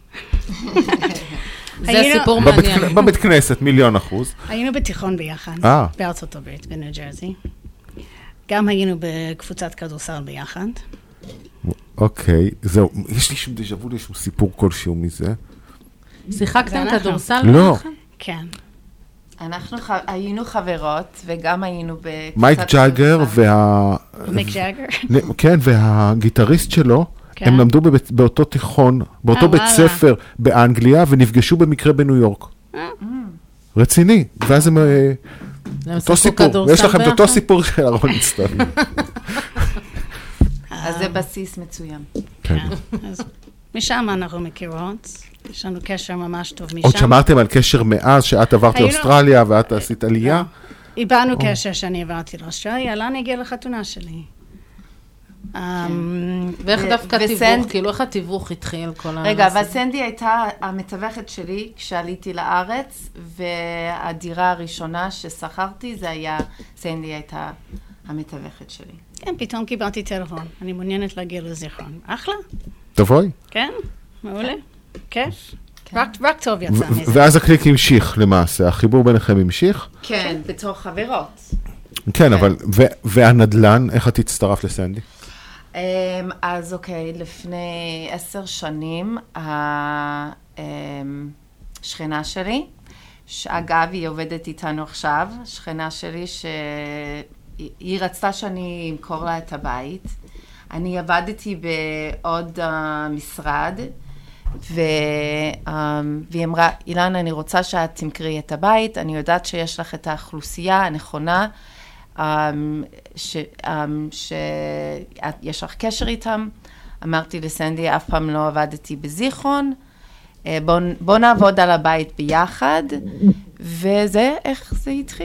זה סיפור מעניין. בבית כנסת, 1,000,000%. היינו בתיכון ביחד, בארצות הברית, בניו ג'רזי. גם היינו בקבוצת כדורסל ביחד. אוקיי, זהו, יש לי שום דז'ה וו, יש שום סיפור כלשהו מזה. שיחקתם כדורסל? לא. כן. אנחנו היינו חברות, וגם היינו בקבוצת... מייק ג'אגר מייק ג'אגר? כן, והגיטריסט שלו, הם למדו באותו תיכון, באותו בית ספר באנגליה, ונפגשו במקרה בניו יורק. רציני. ואז הם... אותו סיפור. יש לכם את אותו סיפור של הרולינג סטון. אז זה בסיס מצוין. כן. משם אנחנו מכירות. יש לנו קשר ממש טוב משם. עוד שמרתם על קשר מאז שאת עברת לאוסטרליה ואת עשית עלייה? איבדנו קשר שאני עברתי לאוסטרליה, לאן הגיע לחתונה שלי. ואיך דווקא תיווך, כאילו איך התיווך התחיל כל הנושא? רגע, אבל סנדי הייתה המתווכת שלי כשעליתי לארץ, והדירה הראשונה ששכרתי, זה היה, סנדי הייתה המתווכת שלי. כן, פתאום קיבלתי טלפון, אני מעוניינת להגיע לזיכרון. אחלה. תבואי. כן, מעולה. כיף. רק טוב יצא מזה. ואז הקליק המשיך למעשה, החיבור ביניכם המשיך? כן, בתור חברות. כן, אבל, והנדלן, איך את הצטרפת לסנדי? אז אוקיי, לפני 10 שנים, השכנה שלי, שאגב, היא עובדת איתנו עכשיו, שכנה שלי שהיא רצתה שאני אמכור לה את הבית. אני עבדתי בעוד משרד, והיא אמרה, אילנה, אני רוצה שאת תמכרי את הבית, אני יודעת שיש לך את האוכלוסייה הנכונה, שיש לך קשר איתם. אמרתי לסנדי, אף פעם לא עבדתי בזיכרון, בוא נעבוד על הבית ביחד, וזה איך זה התחיל.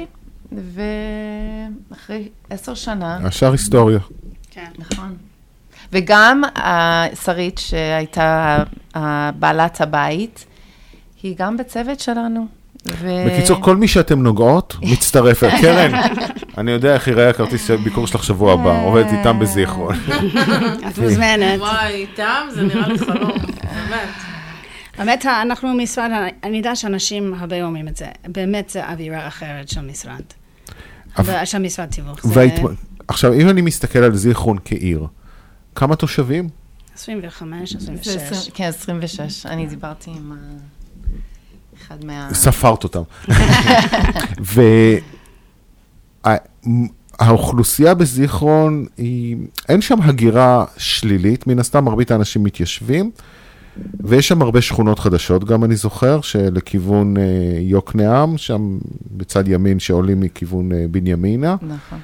ואחרי 10 שנה... השאר היסטוריה. כן. נכון. וגם שרית שהייתה בעלת הבית, היא גם בצוות שלנו. בקיצור, כל מי שאתם נוגעות, מצטרפת. קרן, אני יודע איך ייראה הכרטיס ביקור שלך שבוע הבא, עובדת איתם בזיכרון. את מוזמנת. וואי, איתם זה נראה לי חלום, באמת. באמת, אנחנו משרד, אני יודע שאנשים הרבה אומרים את זה, באמת זה אווירה אחרת של משרד. של משרד תיווך. עכשיו, אם אני מסתכל על זיכרון כעיר, כמה תושבים? 25, 26. כן, 26. אני דיברתי עם אחד ספרת אותם. והאוכלוסייה בזיכרון, אין שם הגירה שלילית, מן הסתם מרבית האנשים מתיישבים, ויש שם הרבה שכונות חדשות, גם אני זוכר, שלכיוון יוקנעם, שם בצד ימין שעולים מכיוון בנימינה. נכון.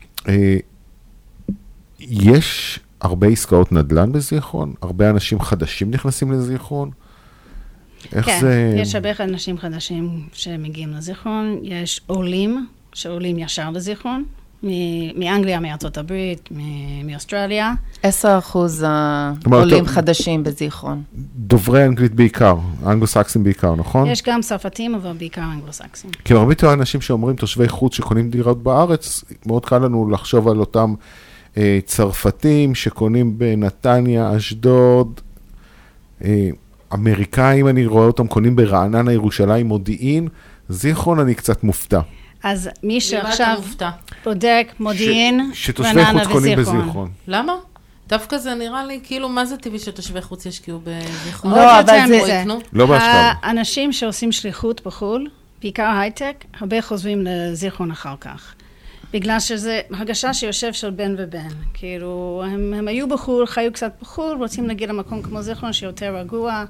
יש הרבה עסקאות נדל"ן בזיכרון? הרבה אנשים חדשים נכנסים לזיכרון? כן, יש הרבה אנשים חדשים שמגיעים לזיכרון. יש עולים שעולים ישר לזיכרון, מאנגליה, מארצות הברית, מאוסטרליה. 10% עולים חדשים בזיכרון. דוברי אנגלית בעיקר, אנגלו-סקסים בעיקר, נכון? יש גם צרפתים, אבל בעיקר אנגלו-סקסים. כי מרבית האנשים שאומרים תושבי חוץ שקונים דירות בארץ, מאוד קל לנו לחשוב על אותם צרפתים שקונים בנתניה, אשדוד, אמריקאים, אני רואה אותם קונים ברעננה, ירושלים, מודיעין, זיכרון אני קצת מופתע. אז מי שעכשיו בודק מודיעין, שתושבי חוץ קונים בזיכרון. למה? דווקא זה נראה לי כאילו מה זה טבעי שתושבי חוץ ישקיעו בזיכרון? לא, אבל זה... לא בהשקעה. האנשים שעושים שליחות בחו"ל, בעיקר הייטק, הרבה חוזרים לזיכרון אחר כך. בגלל שזה הרגשה שיושב של בן ובן. כאילו, הם היו בחו"ל, חיו קצת בחו"ל, רוצים להגיע למקום כמו זיכרון שיותר רגוע,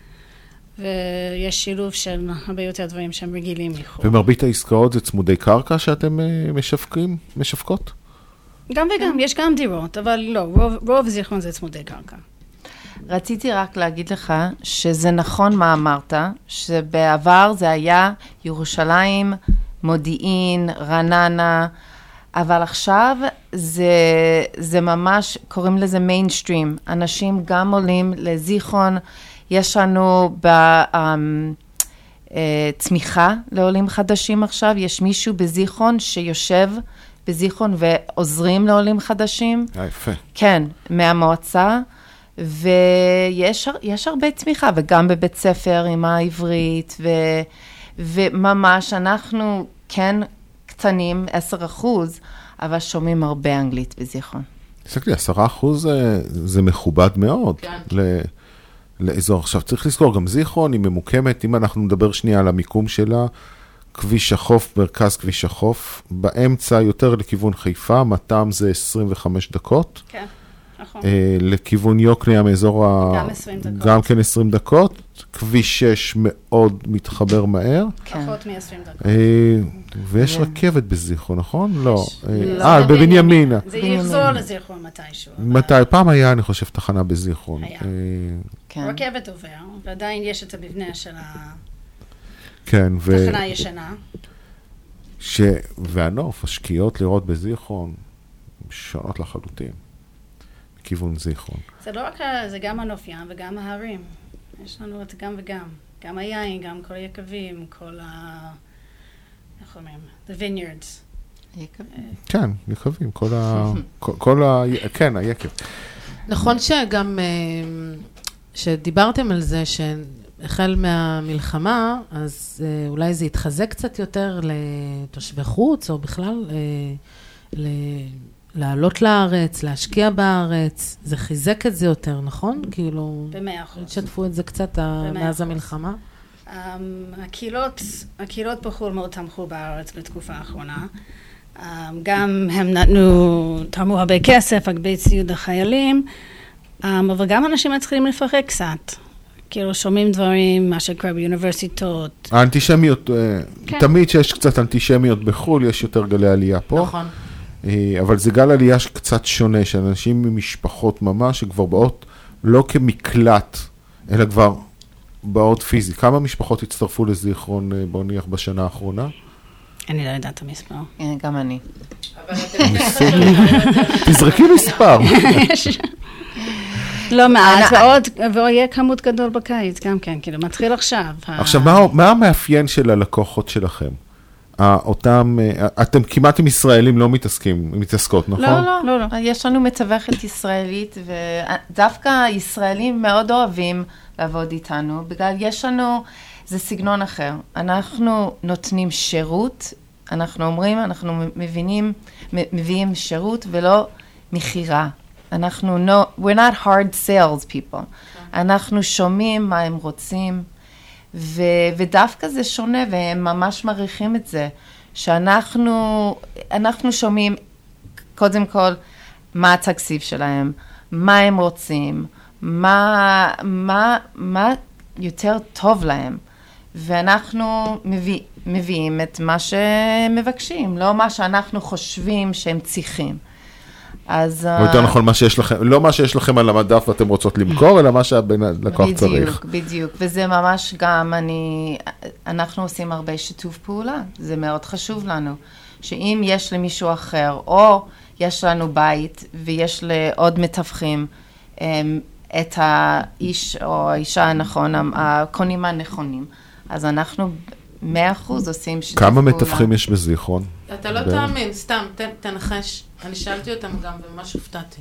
ויש שילוב של הרבה יותר דברים שהם רגילים מחו"ל. ומרבית העסקאות זה צמודי קרקע שאתם משווקות? גם וגם, יש גם דירות, אבל לא, רוב זיכרון זה צמודי קרקע. רציתי רק להגיד לך שזה נכון מה אמרת, שבעבר זה היה ירושלים, מודיעין, רעננה, אבל עכשיו זה ממש, קוראים לזה מיינסטרים. אנשים גם עולים לזיכרון, יש לנו צמיחה לעולים חדשים עכשיו, יש מישהו בזיכרון שיושב בזיכרון ועוזרים לעולים חדשים. יפה. כן, מהמועצה, ויש הרבה צמיחה, וגם בבית ספר עם העברית, וממש אנחנו כן קטנים, 10%, אבל שומעים הרבה אנגלית בזיכרון. עסק לי, 10% זה מכובד מאוד. כן. לאזור. עכשיו, צריך לזכור, גם זיכרון היא ממוקמת, אם אנחנו נדבר שנייה על המיקום שלה, כביש החוף, מרכז כביש החוף, באמצע יותר לכיוון חיפה, מתם זה 25 דקות. כן, נכון. לכיוון יוקנעם, מאזור גם 20 דקות. גם כן 20 דקות. כביש 6 מאוד מתחבר מהר. פחות מ-20 דקות. ויש רכבת בזיכרון, נכון? לא. בבנימינה. זה יחזור לזיכרון מתישהו. מתי? פעם היה, אני חושב, תחנה בזיכרון. היה. רכבת עובר, ועדיין יש את המבנה של התחנה ישנה. והנוף, השקיעות לראות בזיכרון, שונות לחלוטין. בכיוון זיכרון. זה לא רק, זה גם הנוף ים וגם ההרים. יש לנו את גם וגם. גם היין, גם כל היקבים, כל איך אומרים? The vineyards. כן, יקבים, כן, היקב. נכון שגם, שדיברתם על זה, שהחל מהמלחמה, אז אולי זה יתחזק קצת יותר לתושבי חוץ, או בכלל לעלות לארץ, להשקיע בארץ, זה חיזק את זה יותר, נכון? כאילו, ב100%. שתפו את זה קצת מאז המלחמה? הקהילות בחו"ל מאוד תמכו בארץ בתקופה האחרונה. גם הם תרמו הרבה כסף, הרבה ציוד לחיילים, אבל גם אנשים מתחילים לפחד קצת. כאילו שומעים דברים, מה שקרה באוניברסיטות. האנטישמיות, תמיד שיש קצת אנטישמיות בחו"ל, יש יותר גלי עלייה פה. נכון. אבל זה גל עלייה קצת שונה, של אנשים ממשפחות ממש, שכבר באות לא כמקלט, אלא כבר באות פיזי. כמה משפחות הצטרפו לזיכרון, בוא נניח, בשנה האחרונה? אני לא יודעת המספר. גם אני. תזרקי מספר. לא מעט, ויהיה כמות גדול בקיץ, גם כן, כאילו, מתחיל עכשיו. עכשיו, מה המאפיין של הלקוחות שלכם? אותם, אתם כמעט עם ישראלים לא מתעסקות, נכון? לא. יש לנו מתווכת ישראלית, ודווקא ישראלים מאוד אוהבים לעבוד איתנו, בגלל יש לנו, זה סגנון אחר. אנחנו נותנים שירות, אנחנו אומרים, אנחנו מביאים שירות ולא מחירה. we're not hard sales people. אנחנו שומעים מה הם רוצים, ודווקא זה שונה, והם ממש מעריכים את זה, שאנחנו שומעים קודם כל מה התקציב שלהם, מה הם רוצים, מה יותר טוב להם, ואנחנו מביאים את מה שהם מבקשים, לא מה שאנחנו חושבים שהם צריכים. אז... או יותר נכון, לא מה שיש לכם על המדף ואתם רוצות למכור, אלא מה שהלקוח צריך. בדיוק, וזה ממש גם, אנחנו עושים הרבה שיתוף פעולה, זה מאוד חשוב לנו, שאם יש למישהו אחר, או יש לנו בית, ויש לעוד מתווכים, את האיש או האישה הנכון, הקונים הנכונים, אז אנחנו 100% עושים שיתוף פעולה. כמה מתווכים יש בזיכרון? אתה לא תאמין, סתם, תנחש. אני שאלתי אותם גם, וממש הופתעתי.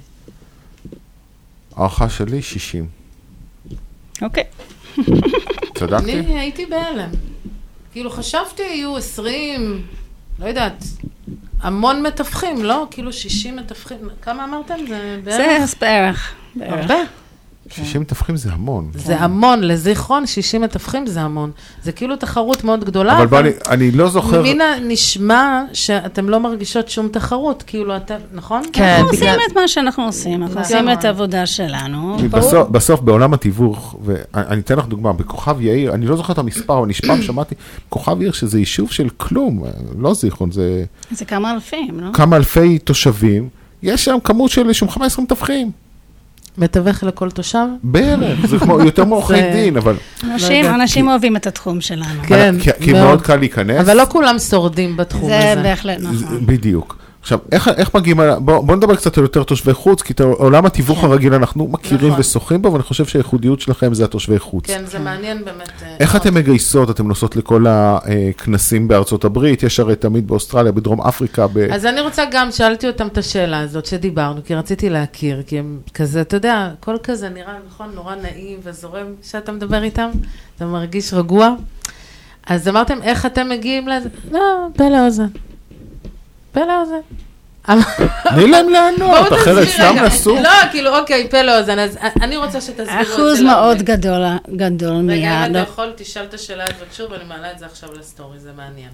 הערכה שלי 60. אוקיי. צדקתי? אני הייתי בהלם. כאילו חשבתי יהיו 20, לא יודעת, המון מתווכים, לא? כאילו 60 מתווכים. כמה אמרתם? זה בערך? זה בערך. הרבה. 60 מתווכים זה המון. זה המון, לזיכרון 60 מתווכים זה המון. זה כאילו תחרות מאוד גדולה. אבל בואי, אני לא זוכר... מינה נשמע שאתם לא מרגישות שום תחרות, כאילו אתם, נכון? כן. אנחנו עושים את מה שאנחנו עושים, אנחנו עושים את העבודה שלנו. בסוף, בעולם התיווך, ואני אתן לך דוגמה, בכוכב יאיר, אני לא זוכר את המספר, אבל נשמע, שמעתי, כוכב יאיר שזה יישוב של כלום, לא זיכרון, זה... זה כמה אלפים, לא? כמה אלפי תושבים, יש שם כמות של 15 מתווכים. מתווך לכל תושב? בערך, זה יותר מעורכי דין, אבל... אנשים אוהבים את התחום שלנו. כן, כי מאוד קל להיכנס. אבל לא כולם שורדים בתחום הזה. זה בהחלט נכון. בדיוק. עכשיו, איך מגיעים, בואו נדבר קצת על יותר תושבי חוץ, כי את עולם התיווך הרגיל אנחנו מכירים ושוחים בו, ואני חושב שהייחודיות שלכם זה התושבי חוץ. כן, זה מעניין באמת. איך אתם מגייסות? אתם נוסעות לכל הכנסים בארצות הברית, יש הרי תמיד באוסטרליה, בדרום אפריקה. אז אני רוצה גם, שאלתי אותם את השאלה הזאת שדיברנו, כי רציתי להכיר, כי הם כזה, אתה יודע, כל כזה נראה, נכון, נורא נעים וזורם שאתה מדבר איתם, אתה מרגיש רגוע. אז אמרתם, איך אתם מגיעים לזה? לא, פלא אוזן. פלא אוזן. תני להם לענות, אחרת סתם נסו. לא, כאילו, אוקיי, פלא אוזן, אז אני רוצה שתסבירו את זה. אחוז מאוד גדול מיד. רגע, אם אתה יכול, תשאל את השאלה הזאת שוב, ואני מעלה את זה עכשיו לסטורי, זה מעניין.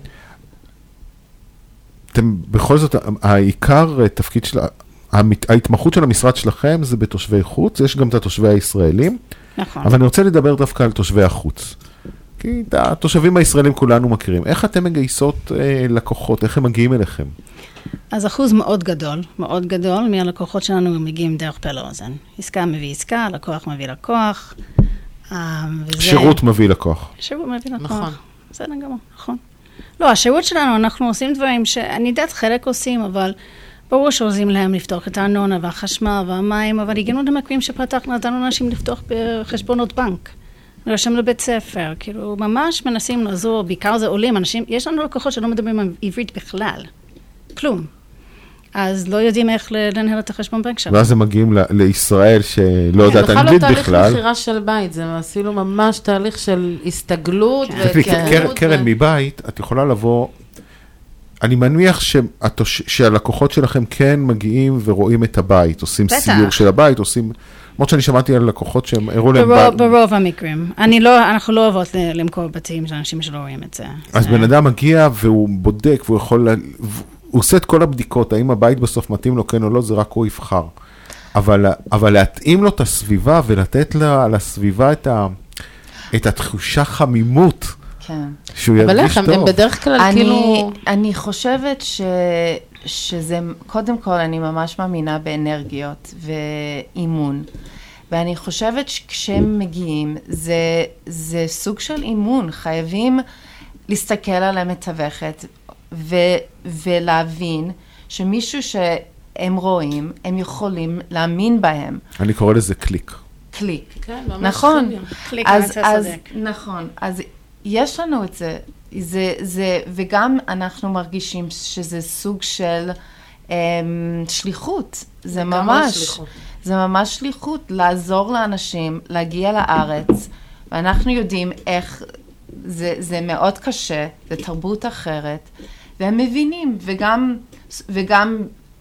אתם, בכל זאת, העיקר תפקיד של, ההתמחות של המשרד שלכם זה בתושבי חוץ, יש גם את התושבי הישראלים. נכון. אבל אני רוצה לדבר דווקא על תושבי החוץ. כי את התושבים הישראלים כולנו מכירים. איך אתם מגייסות לקוחות? איך הם מגיעים אליכם? אז אחוז מאוד גדול מהלקוחות שלנו מגיעים דרך פלא אוזן. עסקה מביא עסקה, לקוח מביא לקוח. שירות מביא לקוח. שירות מביא לקוח. נכון. בסדר גמור, נכון. לא, השירות שלנו, אנחנו עושים דברים שאני יודעת חלק עושים, אבל ברור שעוזרים להם לפתוח את הארנונה והחשמל והמים, אבל הגענו למקרים שפתחנו, נתנו אנשים לפתוח בחשבונות בנק. נרשם לבית ספר, כאילו ממש מנסים לעזור, בעיקר זה עולים, אנשים, יש לנו לקוחות שלא מדברים עברית בכלל, כלום. אז לא יודעים איך לנהל את החשבון בנק שם. ואז הם מגיעים לישראל שלא יודעת אנגלית בכלל. בכלל לא תהליך מחירה של בית, זה אפילו ממש תהליך של הסתגלות וכנות. קרן מבית, את יכולה לבוא, אני מניח שהלקוחות שלכם כן מגיעים ורואים את הבית, עושים סיור של הבית, עושים... למרות שאני שמעתי על לקוחות שהם הראו להם... ברוב המקרים. אנחנו לא אוהבות למכור בתים של אנשים שלא רואים את זה. אז בן אדם מגיע והוא בודק והוא יכול... הוא עושה את כל הבדיקות, האם הבית בסוף מתאים לו כן או לא, זה רק הוא יבחר. אבל להתאים לו את הסביבה ולתת לסביבה את התחושה חמימות. כן. שהוא ירגיש טוב. אבל הם בדרך כלל כאילו... אני חושבת שזה, קודם כל אני ממש מאמינה באנרגיות ואימון. ואני חושבת שכשהם מגיעים, זה סוג של אימון, חייבים להסתכל על המתווכת, ולהבין שמישהו שהם רואים, הם יכולים להאמין בהם. אני קורא לזה קליק. קליק. כן, ממש נכון. קליק על הצדק. נכון. אז יש לנו את זה, וגם אנחנו מרגישים שזה סוג של שליחות. זה ממש שליחות לעזור לאנשים להגיע לארץ, ואנחנו יודעים איך זה מאוד קשה, זה תרבות אחרת, והם מבינים, וגם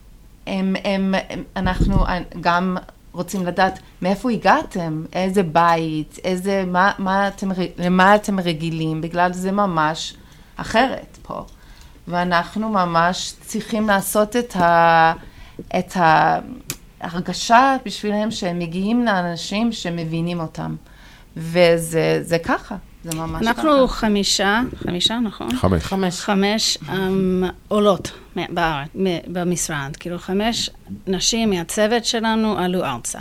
אנחנו גם רוצים לדעת מאיפה הגעתם, איזה בית, למה אתם רגילים, בגלל זה ממש אחרת פה. ואנחנו ממש צריכים לעשות את ההרגשה בשבילם שהם מגיעים לאנשים שמבינים אותם. וזה ככה, זה ממש ככה. אנחנו חמישה, נכון? 5 עולות בארץ, במשרד. כאילו 5 נשים מהצוות שלנו עלו ארצה.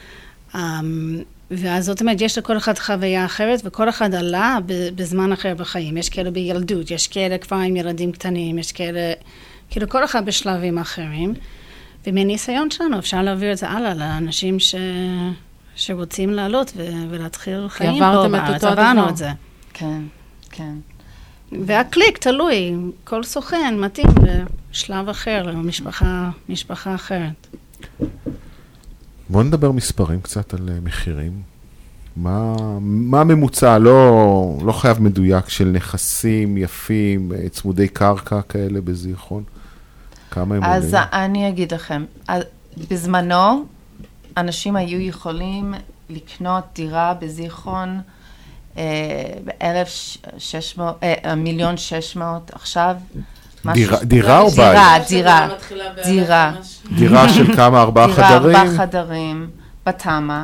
ואז זאת אומרת, יש לכל אחד חוויה אחרת, וכל אחד עלה בזמן אחר בחיים. יש כאלה בילדות, יש כאלה כבר עם ילדים קטנים, יש כאלה, כאילו כל אחד בשלבים אחרים. ומניסיון שלנו אפשר להעביר את זה הלאה לאנשים שרוצים לעלות ולהתחיל חיים פה בארץ. עברנו את זה. כן, כן. והקליק תלוי, כל סוכן מתאים לשלב אחר, למשפחה אחרת. בואו נדבר מספרים קצת על מחירים. מה הממוצע, לא חייב מדויק, של נכסים יפים, צמודי קרקע כאלה בזיכרון? כמה הם עולים? אז אני אגיד לכם, בזמנו אנשים היו יכולים לקנות דירה בזיכרון ב-1,600,000, עכשיו. דירה או בית? דירה. דירה של כמה? 4 חדרים? דירה 4 חדרים, בתמה.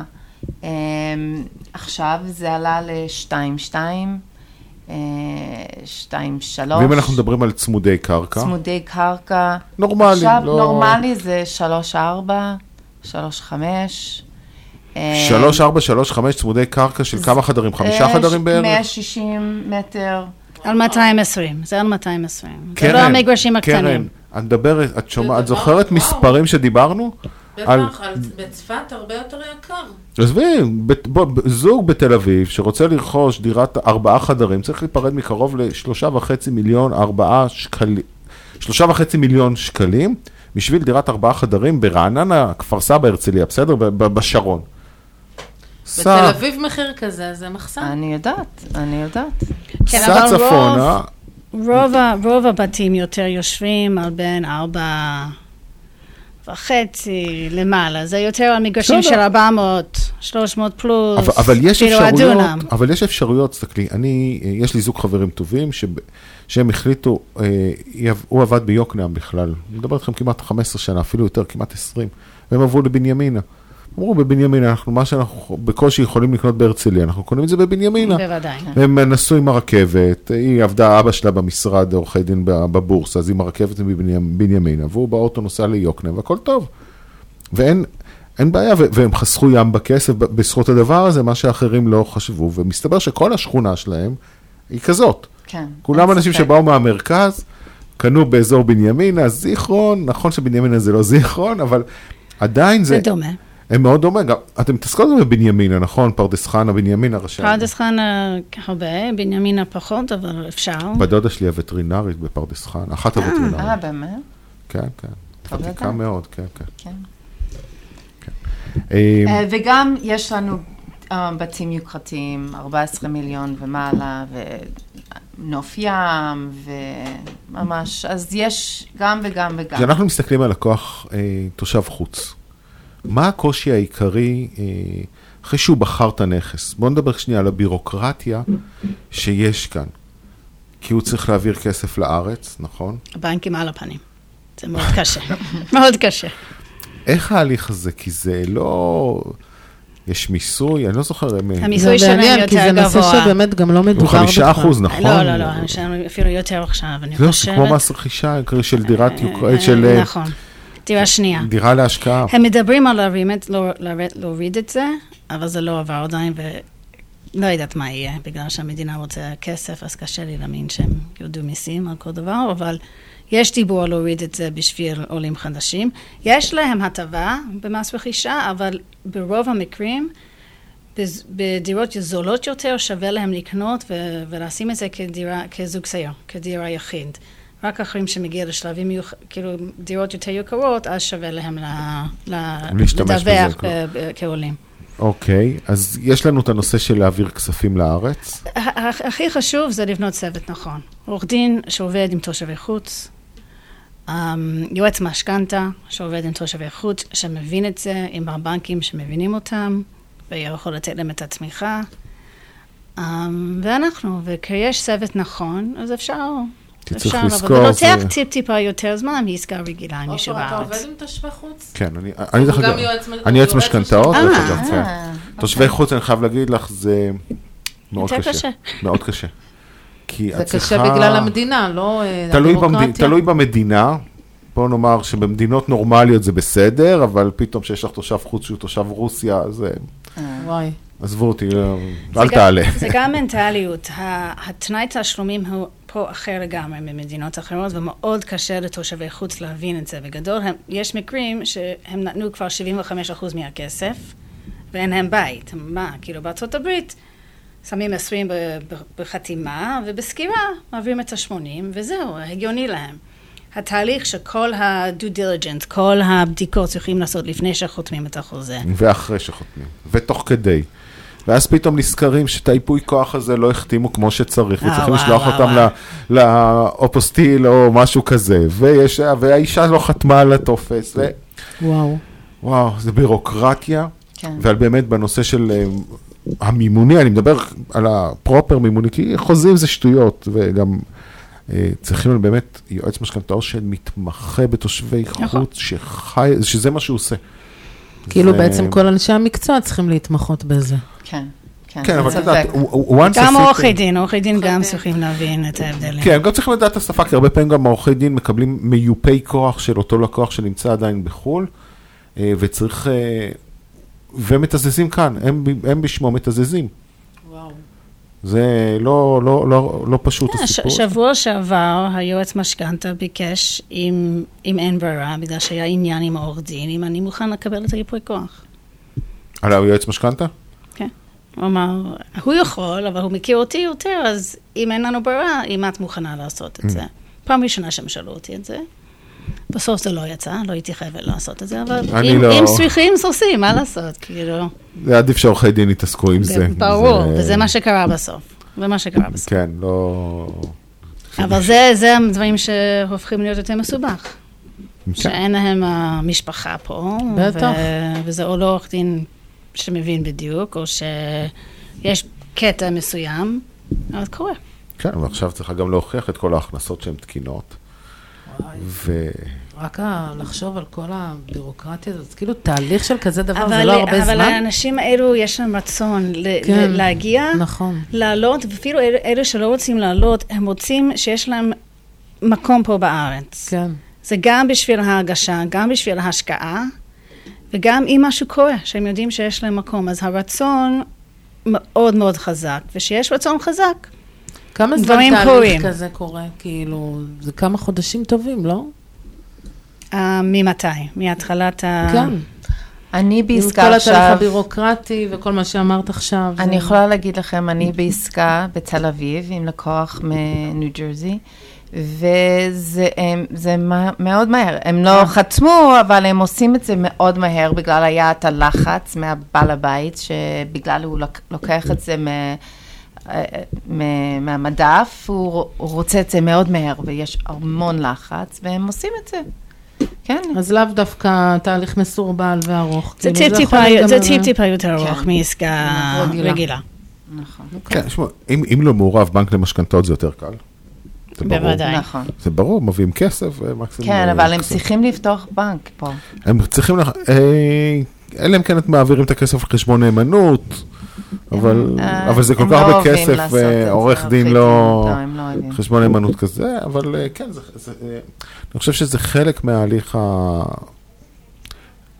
עכשיו זה עלה ל-2.2, 2.3. ואם אנחנו מדברים על צמודי קרקע? צמודי קרקע. נורמלי. עכשיו נורמלי זה 3.4, 3.5. 3.4, 3.5 צמודי קרקע של כמה חדרים? 5 חדרים בערך? 160 מטר. על 220, זה על 220. זה לא המגרשים הקטנים. קרן, את מדברת, את זוכרת מספרים שדיברנו? בטח, בצפת הרבה יותר יקר. עזבי, זוג בתל אביב שרוצה לרכוש דירת 4 חדרים, צריך להיפרד מקרוב ל3.5 מיליון, 3.5 מיליון שקלים, בשביל דירת 4 חדרים ברעננה, כפר סבא, הרצליה, בסדר? בשרון. בתל אביב מחיר כזה, זה מחסן. אני יודעת. סע צפונה. רוב הבתים יותר יושבים על בין 4.5 למעלה. זה יותר על מגרשים של 400, 300 פלוס. אבל יש אפשרויות, תסתכלי, יש לי זוג חברים טובים שהם החליטו, הוא עבד ביוקנעם בכלל. אני מדבר איתכם כמעט 15 שנה, אפילו יותר, כמעט 20. והם עברו לבנימינה. אמרו, בבנימינה, מה שאנחנו בקושי יכולים לקנות בהרצליה, אנחנו קונים את זה בבנימינה. בוודאי. הם נסעו עם הרכבת, היא עבדה, אבא שלה במשרד, עורכי דין בבורסה, אז עם הרכבת בבנימינה, והוא באוטו נוסע ליוקנעם, והכל טוב. ואין בעיה, והם חסכו ים בכסף, בזכות הדבר הזה, מה שאחרים לא חשבו, ומסתבר שכל השכונה שלהם היא כזאת. כן. כולם אנשים שבאו מהמרכז, קנו באזור בנימינה, זיכרון, נכון שבנימינה זה לא זיכרון, אבל עדיין זה דומה. הם מאוד דומה, אתם מתעסקות גם בבנימינה, נכון? פרדס חנה, בנימינה רשם. פרדס חנה הרבה, בנימינה פחות, אבל אפשר. בדודה שלי הווטרינרית בפרדס חנה, אחת הווטרינרית. באמת? כן. חתיקה מאוד, כן. וגם יש לנו בתים יוקרתיים, 14 מיליון ומעלה, ונוף ים, וממש, אז יש גם וגם. כשאנחנו מסתכלים על לקוח תושב חוץ, מה הקושי העיקרי אחרי שהוא בחר את הנכס? בואו נדבר שנייה על הבירוקרטיה שיש כאן. כי הוא צריך להעביר כסף לארץ, נכון? הבנקים על הפנים. זה מאוד קשה. מאוד קשה. איך ההליך הזה? כי זה לא... יש מיסוי, אני לא זוכר... המיסוי שלנו יותר גבוה. כי זה נושא שבאמת גם לא מדובר בכלל. 5%, נכון? לא, אפילו יותר עכשיו, אני חושבת. זה כמו מס רכישה של דירת... נכון. דירה שנייה. דירה להשקעה. הם מדברים על להוריד את זה, אבל זה לא עבר עדיין, ולא יודעת מה יהיה, בגלל שהמדינה רוצה כסף, אז קשה לי להאמין שהם יודו מיסים על כל דבר, אבל יש דיבור על להוריד את זה בשביל עולים חדשים. יש להם הטבה במס רכישה, אבל ברוב המקרים, בדירות זולות יותר, שווה להם לקנות ולשים את זה כזוג סייר, כדירה יחיד. רק אחרים שמגיע לשלבים, כאילו דירות יותר יקרות, אז שווה להם לדווח כעולים. אוקיי, אז יש לנו את הנושא של להעביר כספים לארץ. הכי חשוב זה לבנות צוות נכון. עורך דין שעובד עם תושבי חוץ, יועץ משכנתא שעובד עם תושבי חוץ, שמבין את זה, עם הבנקים שמבינים אותם, ויכול לתת להם את התמיכה. ואנחנו, וכשיש צוות נכון, אז אפשר... צריך לזכור. זה לוקח טיפה יותר זמן מעסקה רגילה עם מישהו בארץ. אתה עובד עם תושבי חוץ? כן, אני יועץ משכנתאות. תושבי חוץ, אני חייב להגיד לך, זה מאוד קשה. מאוד קשה. זה קשה בגלל המדינה, לא הדמוקרטיה. תלוי במדינה. בואו נאמר שבמדינות נורמליות זה בסדר, אבל פתאום שיש לך תושב חוץ שהוא תושב רוסיה, זה... וואי. עזבו אותי, אל תעלה. זה גם מנטליות. התנאי תשלומים הוא פה אחר לגמרי ממדינות אחרות, ומאוד קשה לתושבי חוץ להבין את זה. בגדול, יש מקרים שהם נתנו כבר 75% מהכסף, ואין להם בית. מה? כאילו בארצות הברית, שמים 20 בחתימה, ובסקירה מעבירים את ה-80, וזהו, הגיוני להם. התהליך שכל ה-due diligence, כל הבדיקות צריכים לעשות לפני שחותמים את החוזה. ואחרי שחותמים, ותוך כדי. ואז פתאום נזכרים שאת היפוי כוח הזה לא החתימו כמו שצריך, וצריכים לשלוח אותם לאופוסטיל או משהו כזה, והאישה לא חתמה על הטופס. וואו, זה בירוקרטיה, ועל באמת בנושא של המימוני, אני מדבר על הפרופר מימוני, כי חוזים זה שטויות, וגם צריכים באמת יועץ משכנתאות שמתמחה בתושבי חוץ, שזה מה שהוא עושה. כאילו בעצם כל אנשי המקצוע צריכים להתמחות בזה. כן. כן, אבל אתה יודעת, גם עורכי דין גם צריכים להבין את ההבדלים. כן, גם צריכים לדעת את השפה, כי הרבה פעמים גם עורכי דין מקבלים מיופי כוח של אותו לקוח שנמצא עדיין בחול, וצריך, ומתזזים כאן, הם בשמו מתזזים. וואו. זה לא פשוט הסיפור. שבוע שעבר, היועץ משכנתא ביקש, אם אין ברירה, בגלל שהיה עניין עם העורך דין, אם אני מוכן לקבל את היפוי כוח. על היועץ משכנתא? כן. הוא אמר, הוא יכול, אבל הוא מכיר אותי יותר, אז אם אין לנו ברירה, אם את מוכנה לעשות את זה. פעם ראשונה שהם שאלו אותי את זה. בסוף זה לא יצא, לא הייתי חייבת לעשות את זה, אבל אם צריכים, עושים, מה לעשות, כאילו. זה עדיף שעורכי דין יתעסקו עם זה. ברור, וזה מה שקרה בסוף. כן, לא... אבל זה הדברים שהופכים להיות יותר מסובך. שאין להם המשפחה פה. בטח. וזה או לא עורך דין שמבין בדיוק, או שיש קטע מסוים, אז קורה. כן, ועכשיו צריך גם להוכיח את כל ההכנסות שהן תקינות. רק לחשוב על כל הבירוקרטיה הזאת, כאילו תהליך של כזה דבר, זה לא הרבה זמן. אבל האנשים האלו יש להם רצון להגיע, לעלות, ואפילו אלה שלא רוצים לעלות, הם רוצים שיש להם מקום פה בארץ. כן. זה גם בשביל ההרגשה, גם בשביל ההשקעה, וגם אם משהו קורה, שהם יודעים שיש להם מקום. אז הרצון מאוד מאוד חזק, ושיש רצון חזק, כמה זמן תהליך כזה קורה? כאילו, זה כמה חודשים טובים, לא? ממתי? מהתחלת כן. אני בעסקה עכשיו... עכשיו... כל התהליך הבירוקרטי וכל מה שאמרת עכשיו. אני יכולה להגיד לכם, אני בעסקה בתל אביב עם לקוח מניו ג'רזי, וזה מאוד מהר. הם לא חתמו, אבל הם עושים את זה מאוד מהר, בגלל היה את הלחץ מהבעל הבית, שבגלל הוא לוקח את זה מהמדף, הוא רוצה את זה מאוד מהר, ויש המון לחץ, והם עושים את זה. כן. אז לאו דווקא תהליך מסורבל וארוך. זה טיפ-טיפה יותר ארוך מעסקה רגילה. נכון. כן, שמע, אם לא מעורב בנק למשכנתאות זה יותר קל. בוודאי. נכון. זה ברור, מביאים כסף ומקסימום... כן, אבל הם צריכים לפתוח בנק פה. הם צריכים... אלה הם כן מעבירים את הכסף לחשבון נאמנות, אבל זה כל כך הרבה כסף, עורך דין לא... חשבון נאמנות כזה, אבל כן, אני חושב שזה חלק מההליך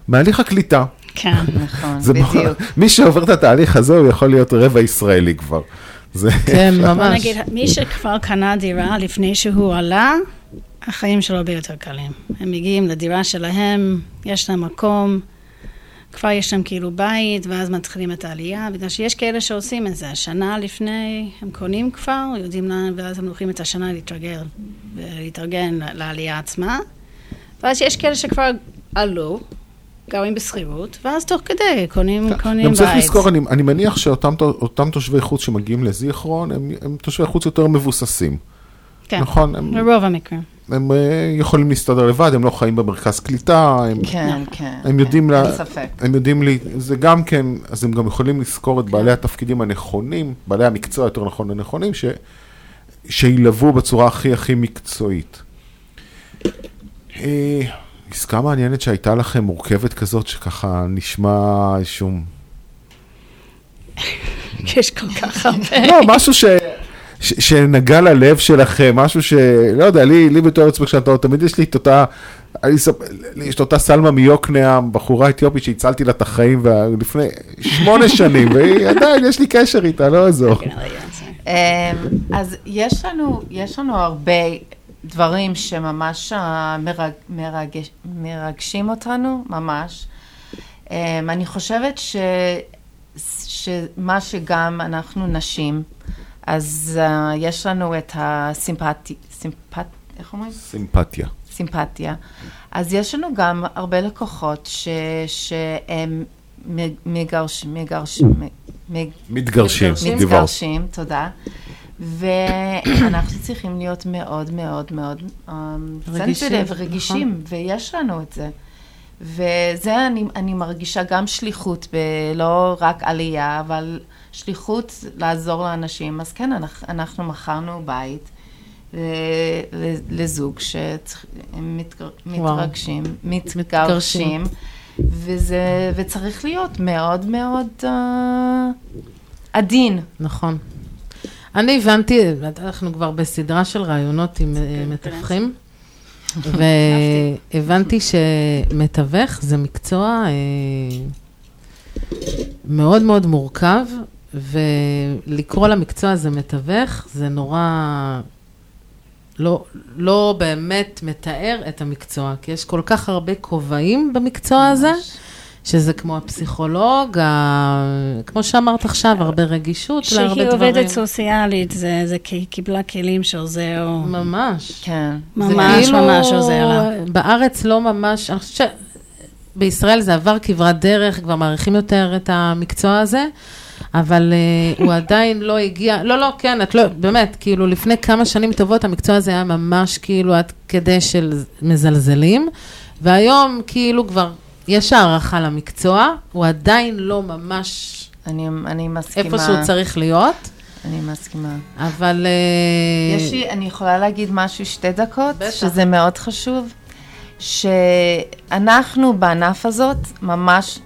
מהליך הקליטה. כן. נכון, בדיוק. מי שעובר את התהליך הזה, הוא יכול להיות רבע ישראלי כבר. כן, ממש. נגיד, מי שכבר קנה דירה לפני שהוא עלה, החיים שלו ביותר קלים. הם מגיעים לדירה שלהם, יש להם מקום, כבר יש להם כאילו בית, ואז מתחילים את העלייה, בגלל שיש כאלה שעושים את זה. שנה לפני, הם קונים כבר, יודעים לאן, ואז הם לוקחים את השנה להתארגן לעלייה עצמה. ואז יש כאלה שכבר עלו, גרים בשכירות, ואז תוך כדי קונים בית. גם צריך לזכור, אני מניח שאותם תושבי חוץ שמגיעים לזיכרון, הם תושבי חוץ יותר מבוססים. כן, נכון? ברוב המקרים. הם יכולים להסתדר לבד, הם לא חיים במרכז קליטה. כן, כן. הם יודעים אין ספק. הם יודעים זה גם כן, אז הם גם יכולים לזכור את בעלי התפקידים הנכונים, בעלי המקצוע יותר נכון הנכונים, שילבו בצורה הכי מקצועית. עסקה מעניינת שהייתה לכם מורכבת כזאת, שככה נשמע שום... יש כל כך הרבה. לא, משהו שנגע ללב שלכם, משהו לא יודע, לי בתור עצמך שאתה, תמיד יש לי את אותה, יש את אותה סלמה מיוקניה, בחורה אתיופית שהצלתי לה את החיים לפני 8 שנים, ועדיין יש לי קשר איתה, לא אזור. אז יש לנו הרבה דברים שממש מרגשים אותנו, ממש. אני חושבת שמה שגם אנחנו נשים, אז יש לנו את איך אומרים? סימפתיה. אז יש לנו גם הרבה לקוחות שהם מתגרשים, תודה. ואנחנו צריכים להיות מאוד מאוד מאוד רגישים, ויש לנו את זה. וזה אני מרגישה גם שליחות, לא רק עלייה, אבל שליחות לעזור לאנשים. אז כן, אנחנו מכרנו בית לזוג שהם מתגרשים, וצריך להיות מאוד מאוד עדין. נכון. אני הבנתי, אנחנו כבר בסדרה של רעיונות עם מתווכים, והבנתי שמתווך זה מקצוע מאוד מאוד מורכב, ולקרוא למקצוע הזה מתווך, זה נורא לא באמת מתאר את המקצוע, כי יש כל כך הרבה כובעים במקצוע הזה, שזה כמו הפסיכולוג, כמו שאמרת עכשיו, הרבה רגישות להרבה דברים. שהיא עובדת סוציאלית, זה קיבלה כלים שעוזר. ממש. כן. ממש עוזר לה. בארץ לא ממש, אני חושבת שבישראל זה עבר כברת דרך, כבר מעריכים יותר את המקצוע הזה, אבל הוא עדיין לא הגיע, כן, את לא, באמת, כאילו לפני כמה שנים טובות, המקצוע הזה היה ממש כאילו עד כדי של מזלזלים, והיום כאילו כבר יש הערכה למקצוע, הוא עדיין לא ממש אני מסכימה. איפה שהוא צריך להיות. אני מסכימה. אבל אני יכולה להגיד משהו 2 דקות, שזה מאוד חשוב, שאנחנו בענף הזאת ממש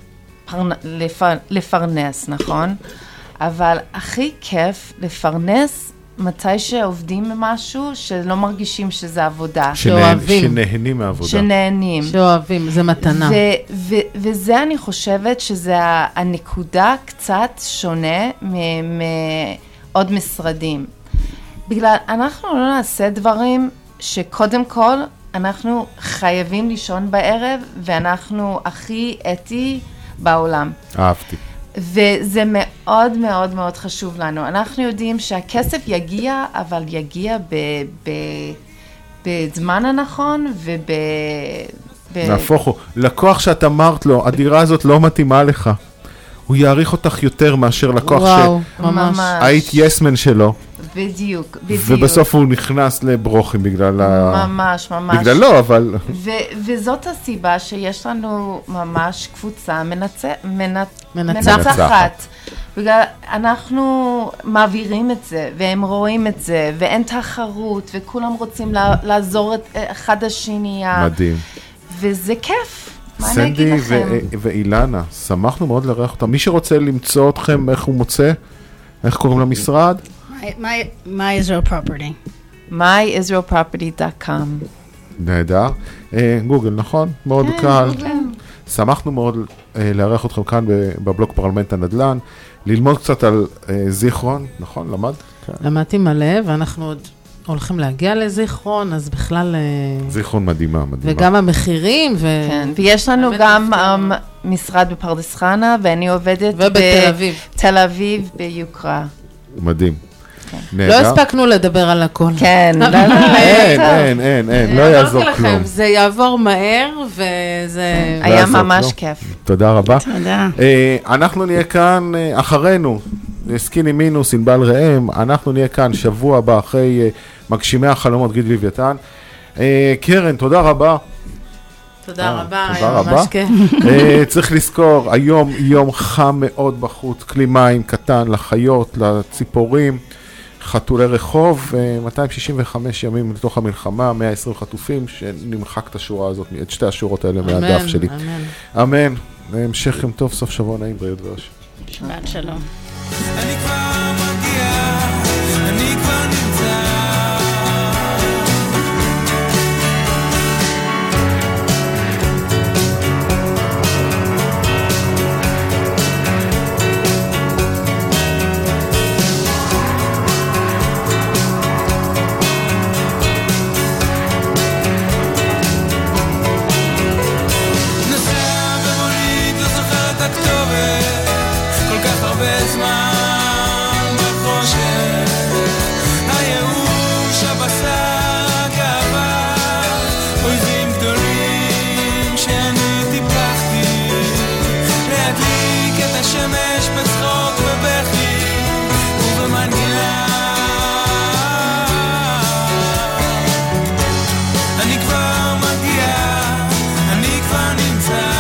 לפרנס, נכון? אבל הכי כיף לפרנס מתי שעובדים ממשהו שלא מרגישים שזה עבודה. שנהנים מעבודה. שאוהבים, זה מתנה. וזה אני חושבת שזה הנקודה קצת שונה מעוד משרדים. בגלל אנחנו לא נעשה דברים שקודם כל אנחנו חייבים לישון בערב, ואנחנו הכי אתי בעולם. אהבתי. וזה מאוד מאוד מאוד חשוב לנו. אנחנו יודעים שהכסף יגיע, אבל יגיע בזמן הנכון נהפוך הוא. לקוח שאת אמרת לו, הדירה הזאת לא מתאימה לך. הוא יעריך אותך יותר מאשר לקוח ממש. היית יסמן שלו. בדיוק. ובסוף הוא נכנס לברוכים בגלל ממש. בגלל לא, אבל וזאת הסיבה שיש לנו ממש קבוצה מנצחת. בגלל אנחנו מעבירים את זה, והם רואים את זה, ואין תחרות, וכולם רוצים לעזור אחד השני. מדהים. וזה כיף. סנדי ואילנה, שמחנו מאוד לארח אותם. מי שרוצה למצוא אתכם, איך הוא מוצא? איך קוראים למשרד? myisraelproperty. myisraelproperty.com. נהדר. גוגל, נכון? מאוד קל. שמחנו מאוד לארח אתכם כאן בבלוק פרלמנט הנדל"ן, ללמוד קצת על זיכרון, נכון? למד? למדתי מלא, ואנחנו עוד הולכים להגיע לזיכרון, אז בכלל... זיכרון מדהימה. וגם המחירים, כן, ויש לנו גם משרד בפרדס חנה, ואני עובדת ובתל אביב. תל אביב ביוקרה. מדהים. לא הספקנו לדבר על הכל. כן, אין, לא יעזור כלום. זה יעבור מהר, וזה... היה ממש כיף. תודה רבה. תודה. אנחנו נהיה כאן אחרינו, סקיני מינוס, ענבל ראם, אנחנו נהיה כאן שבוע הבא אחרי מגשימי החלומות גיל לוויתן. קרן, תודה רבה. תודה רבה, ממש כיף. צריך לזכור, היום יום חם מאוד בחוץ, כלי מים קטן לחיות, לציפורים, חתולי רחוב, 265 ימים לתוך המלחמה, 120 חטופים, שנמחק את השורה הזאת, את שתי השורות האלה מהדף שלי. אמן. המשך יום טוב, סוף שבוע נעים, בריאות ואושר. שבת שלום. אני כבר מגיע, אני כבר נמצא. בזמן בחושך הייאוש הבשר גאווה אויבים גדולים שאני טיפחתי להדליק את השמש בצחוק ובכי ובמנגינה אני כבר מגיע אני כבר נמצא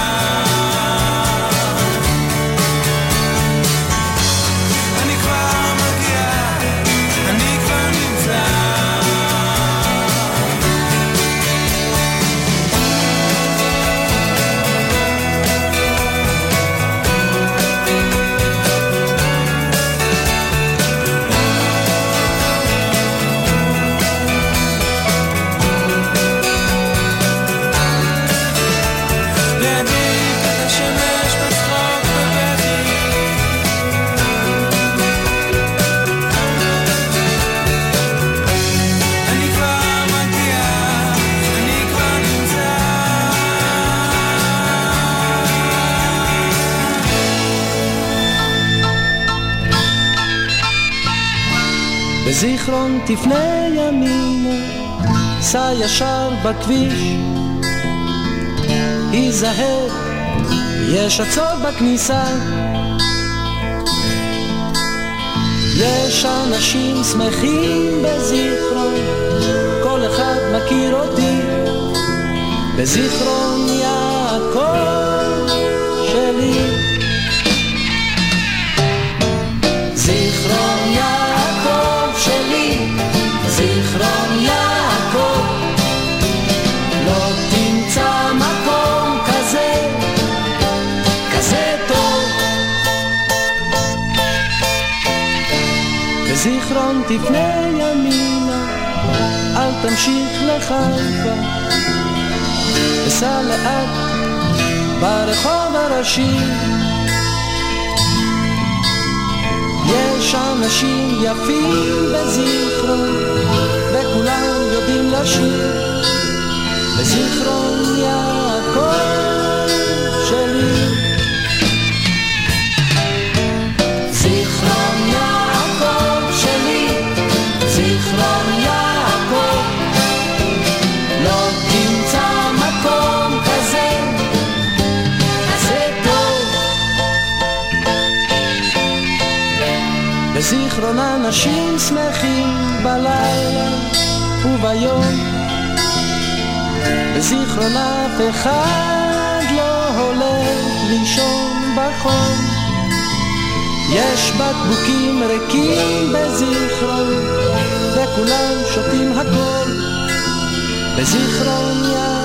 בזיכרון תפנה ימינה, סע ישר בכביש, היזהר, יש עצות בכניסה, יש אנשים שמחים בזיכרון, כל אחד מכיר אותי, בזיכרון יעקב שלי, זיכרון יעקב שלי, זיכרון יעקב, לא תמצא מקום כזה, כזה טוב. בזיכרון תפנה ימינה, אל תמשיך לחיפה, וסע לאט ברחוב הראשי, יש אנשים יפים בזיכרון, וכולם יודעים לשיר, בזיכרון יעקב שלי, זיכרון יעקב שלי, זיכרון יעקב, לא תמצא מקום כזה, כזה טוב. בזיכרון אנשים שמחים בלילה וביום, בזיכרון אף אחד לא הולך לישון בחום, יש בקבוקים ריקים בזיכרון, וכולם שותים הכל, בזיכרון יעקב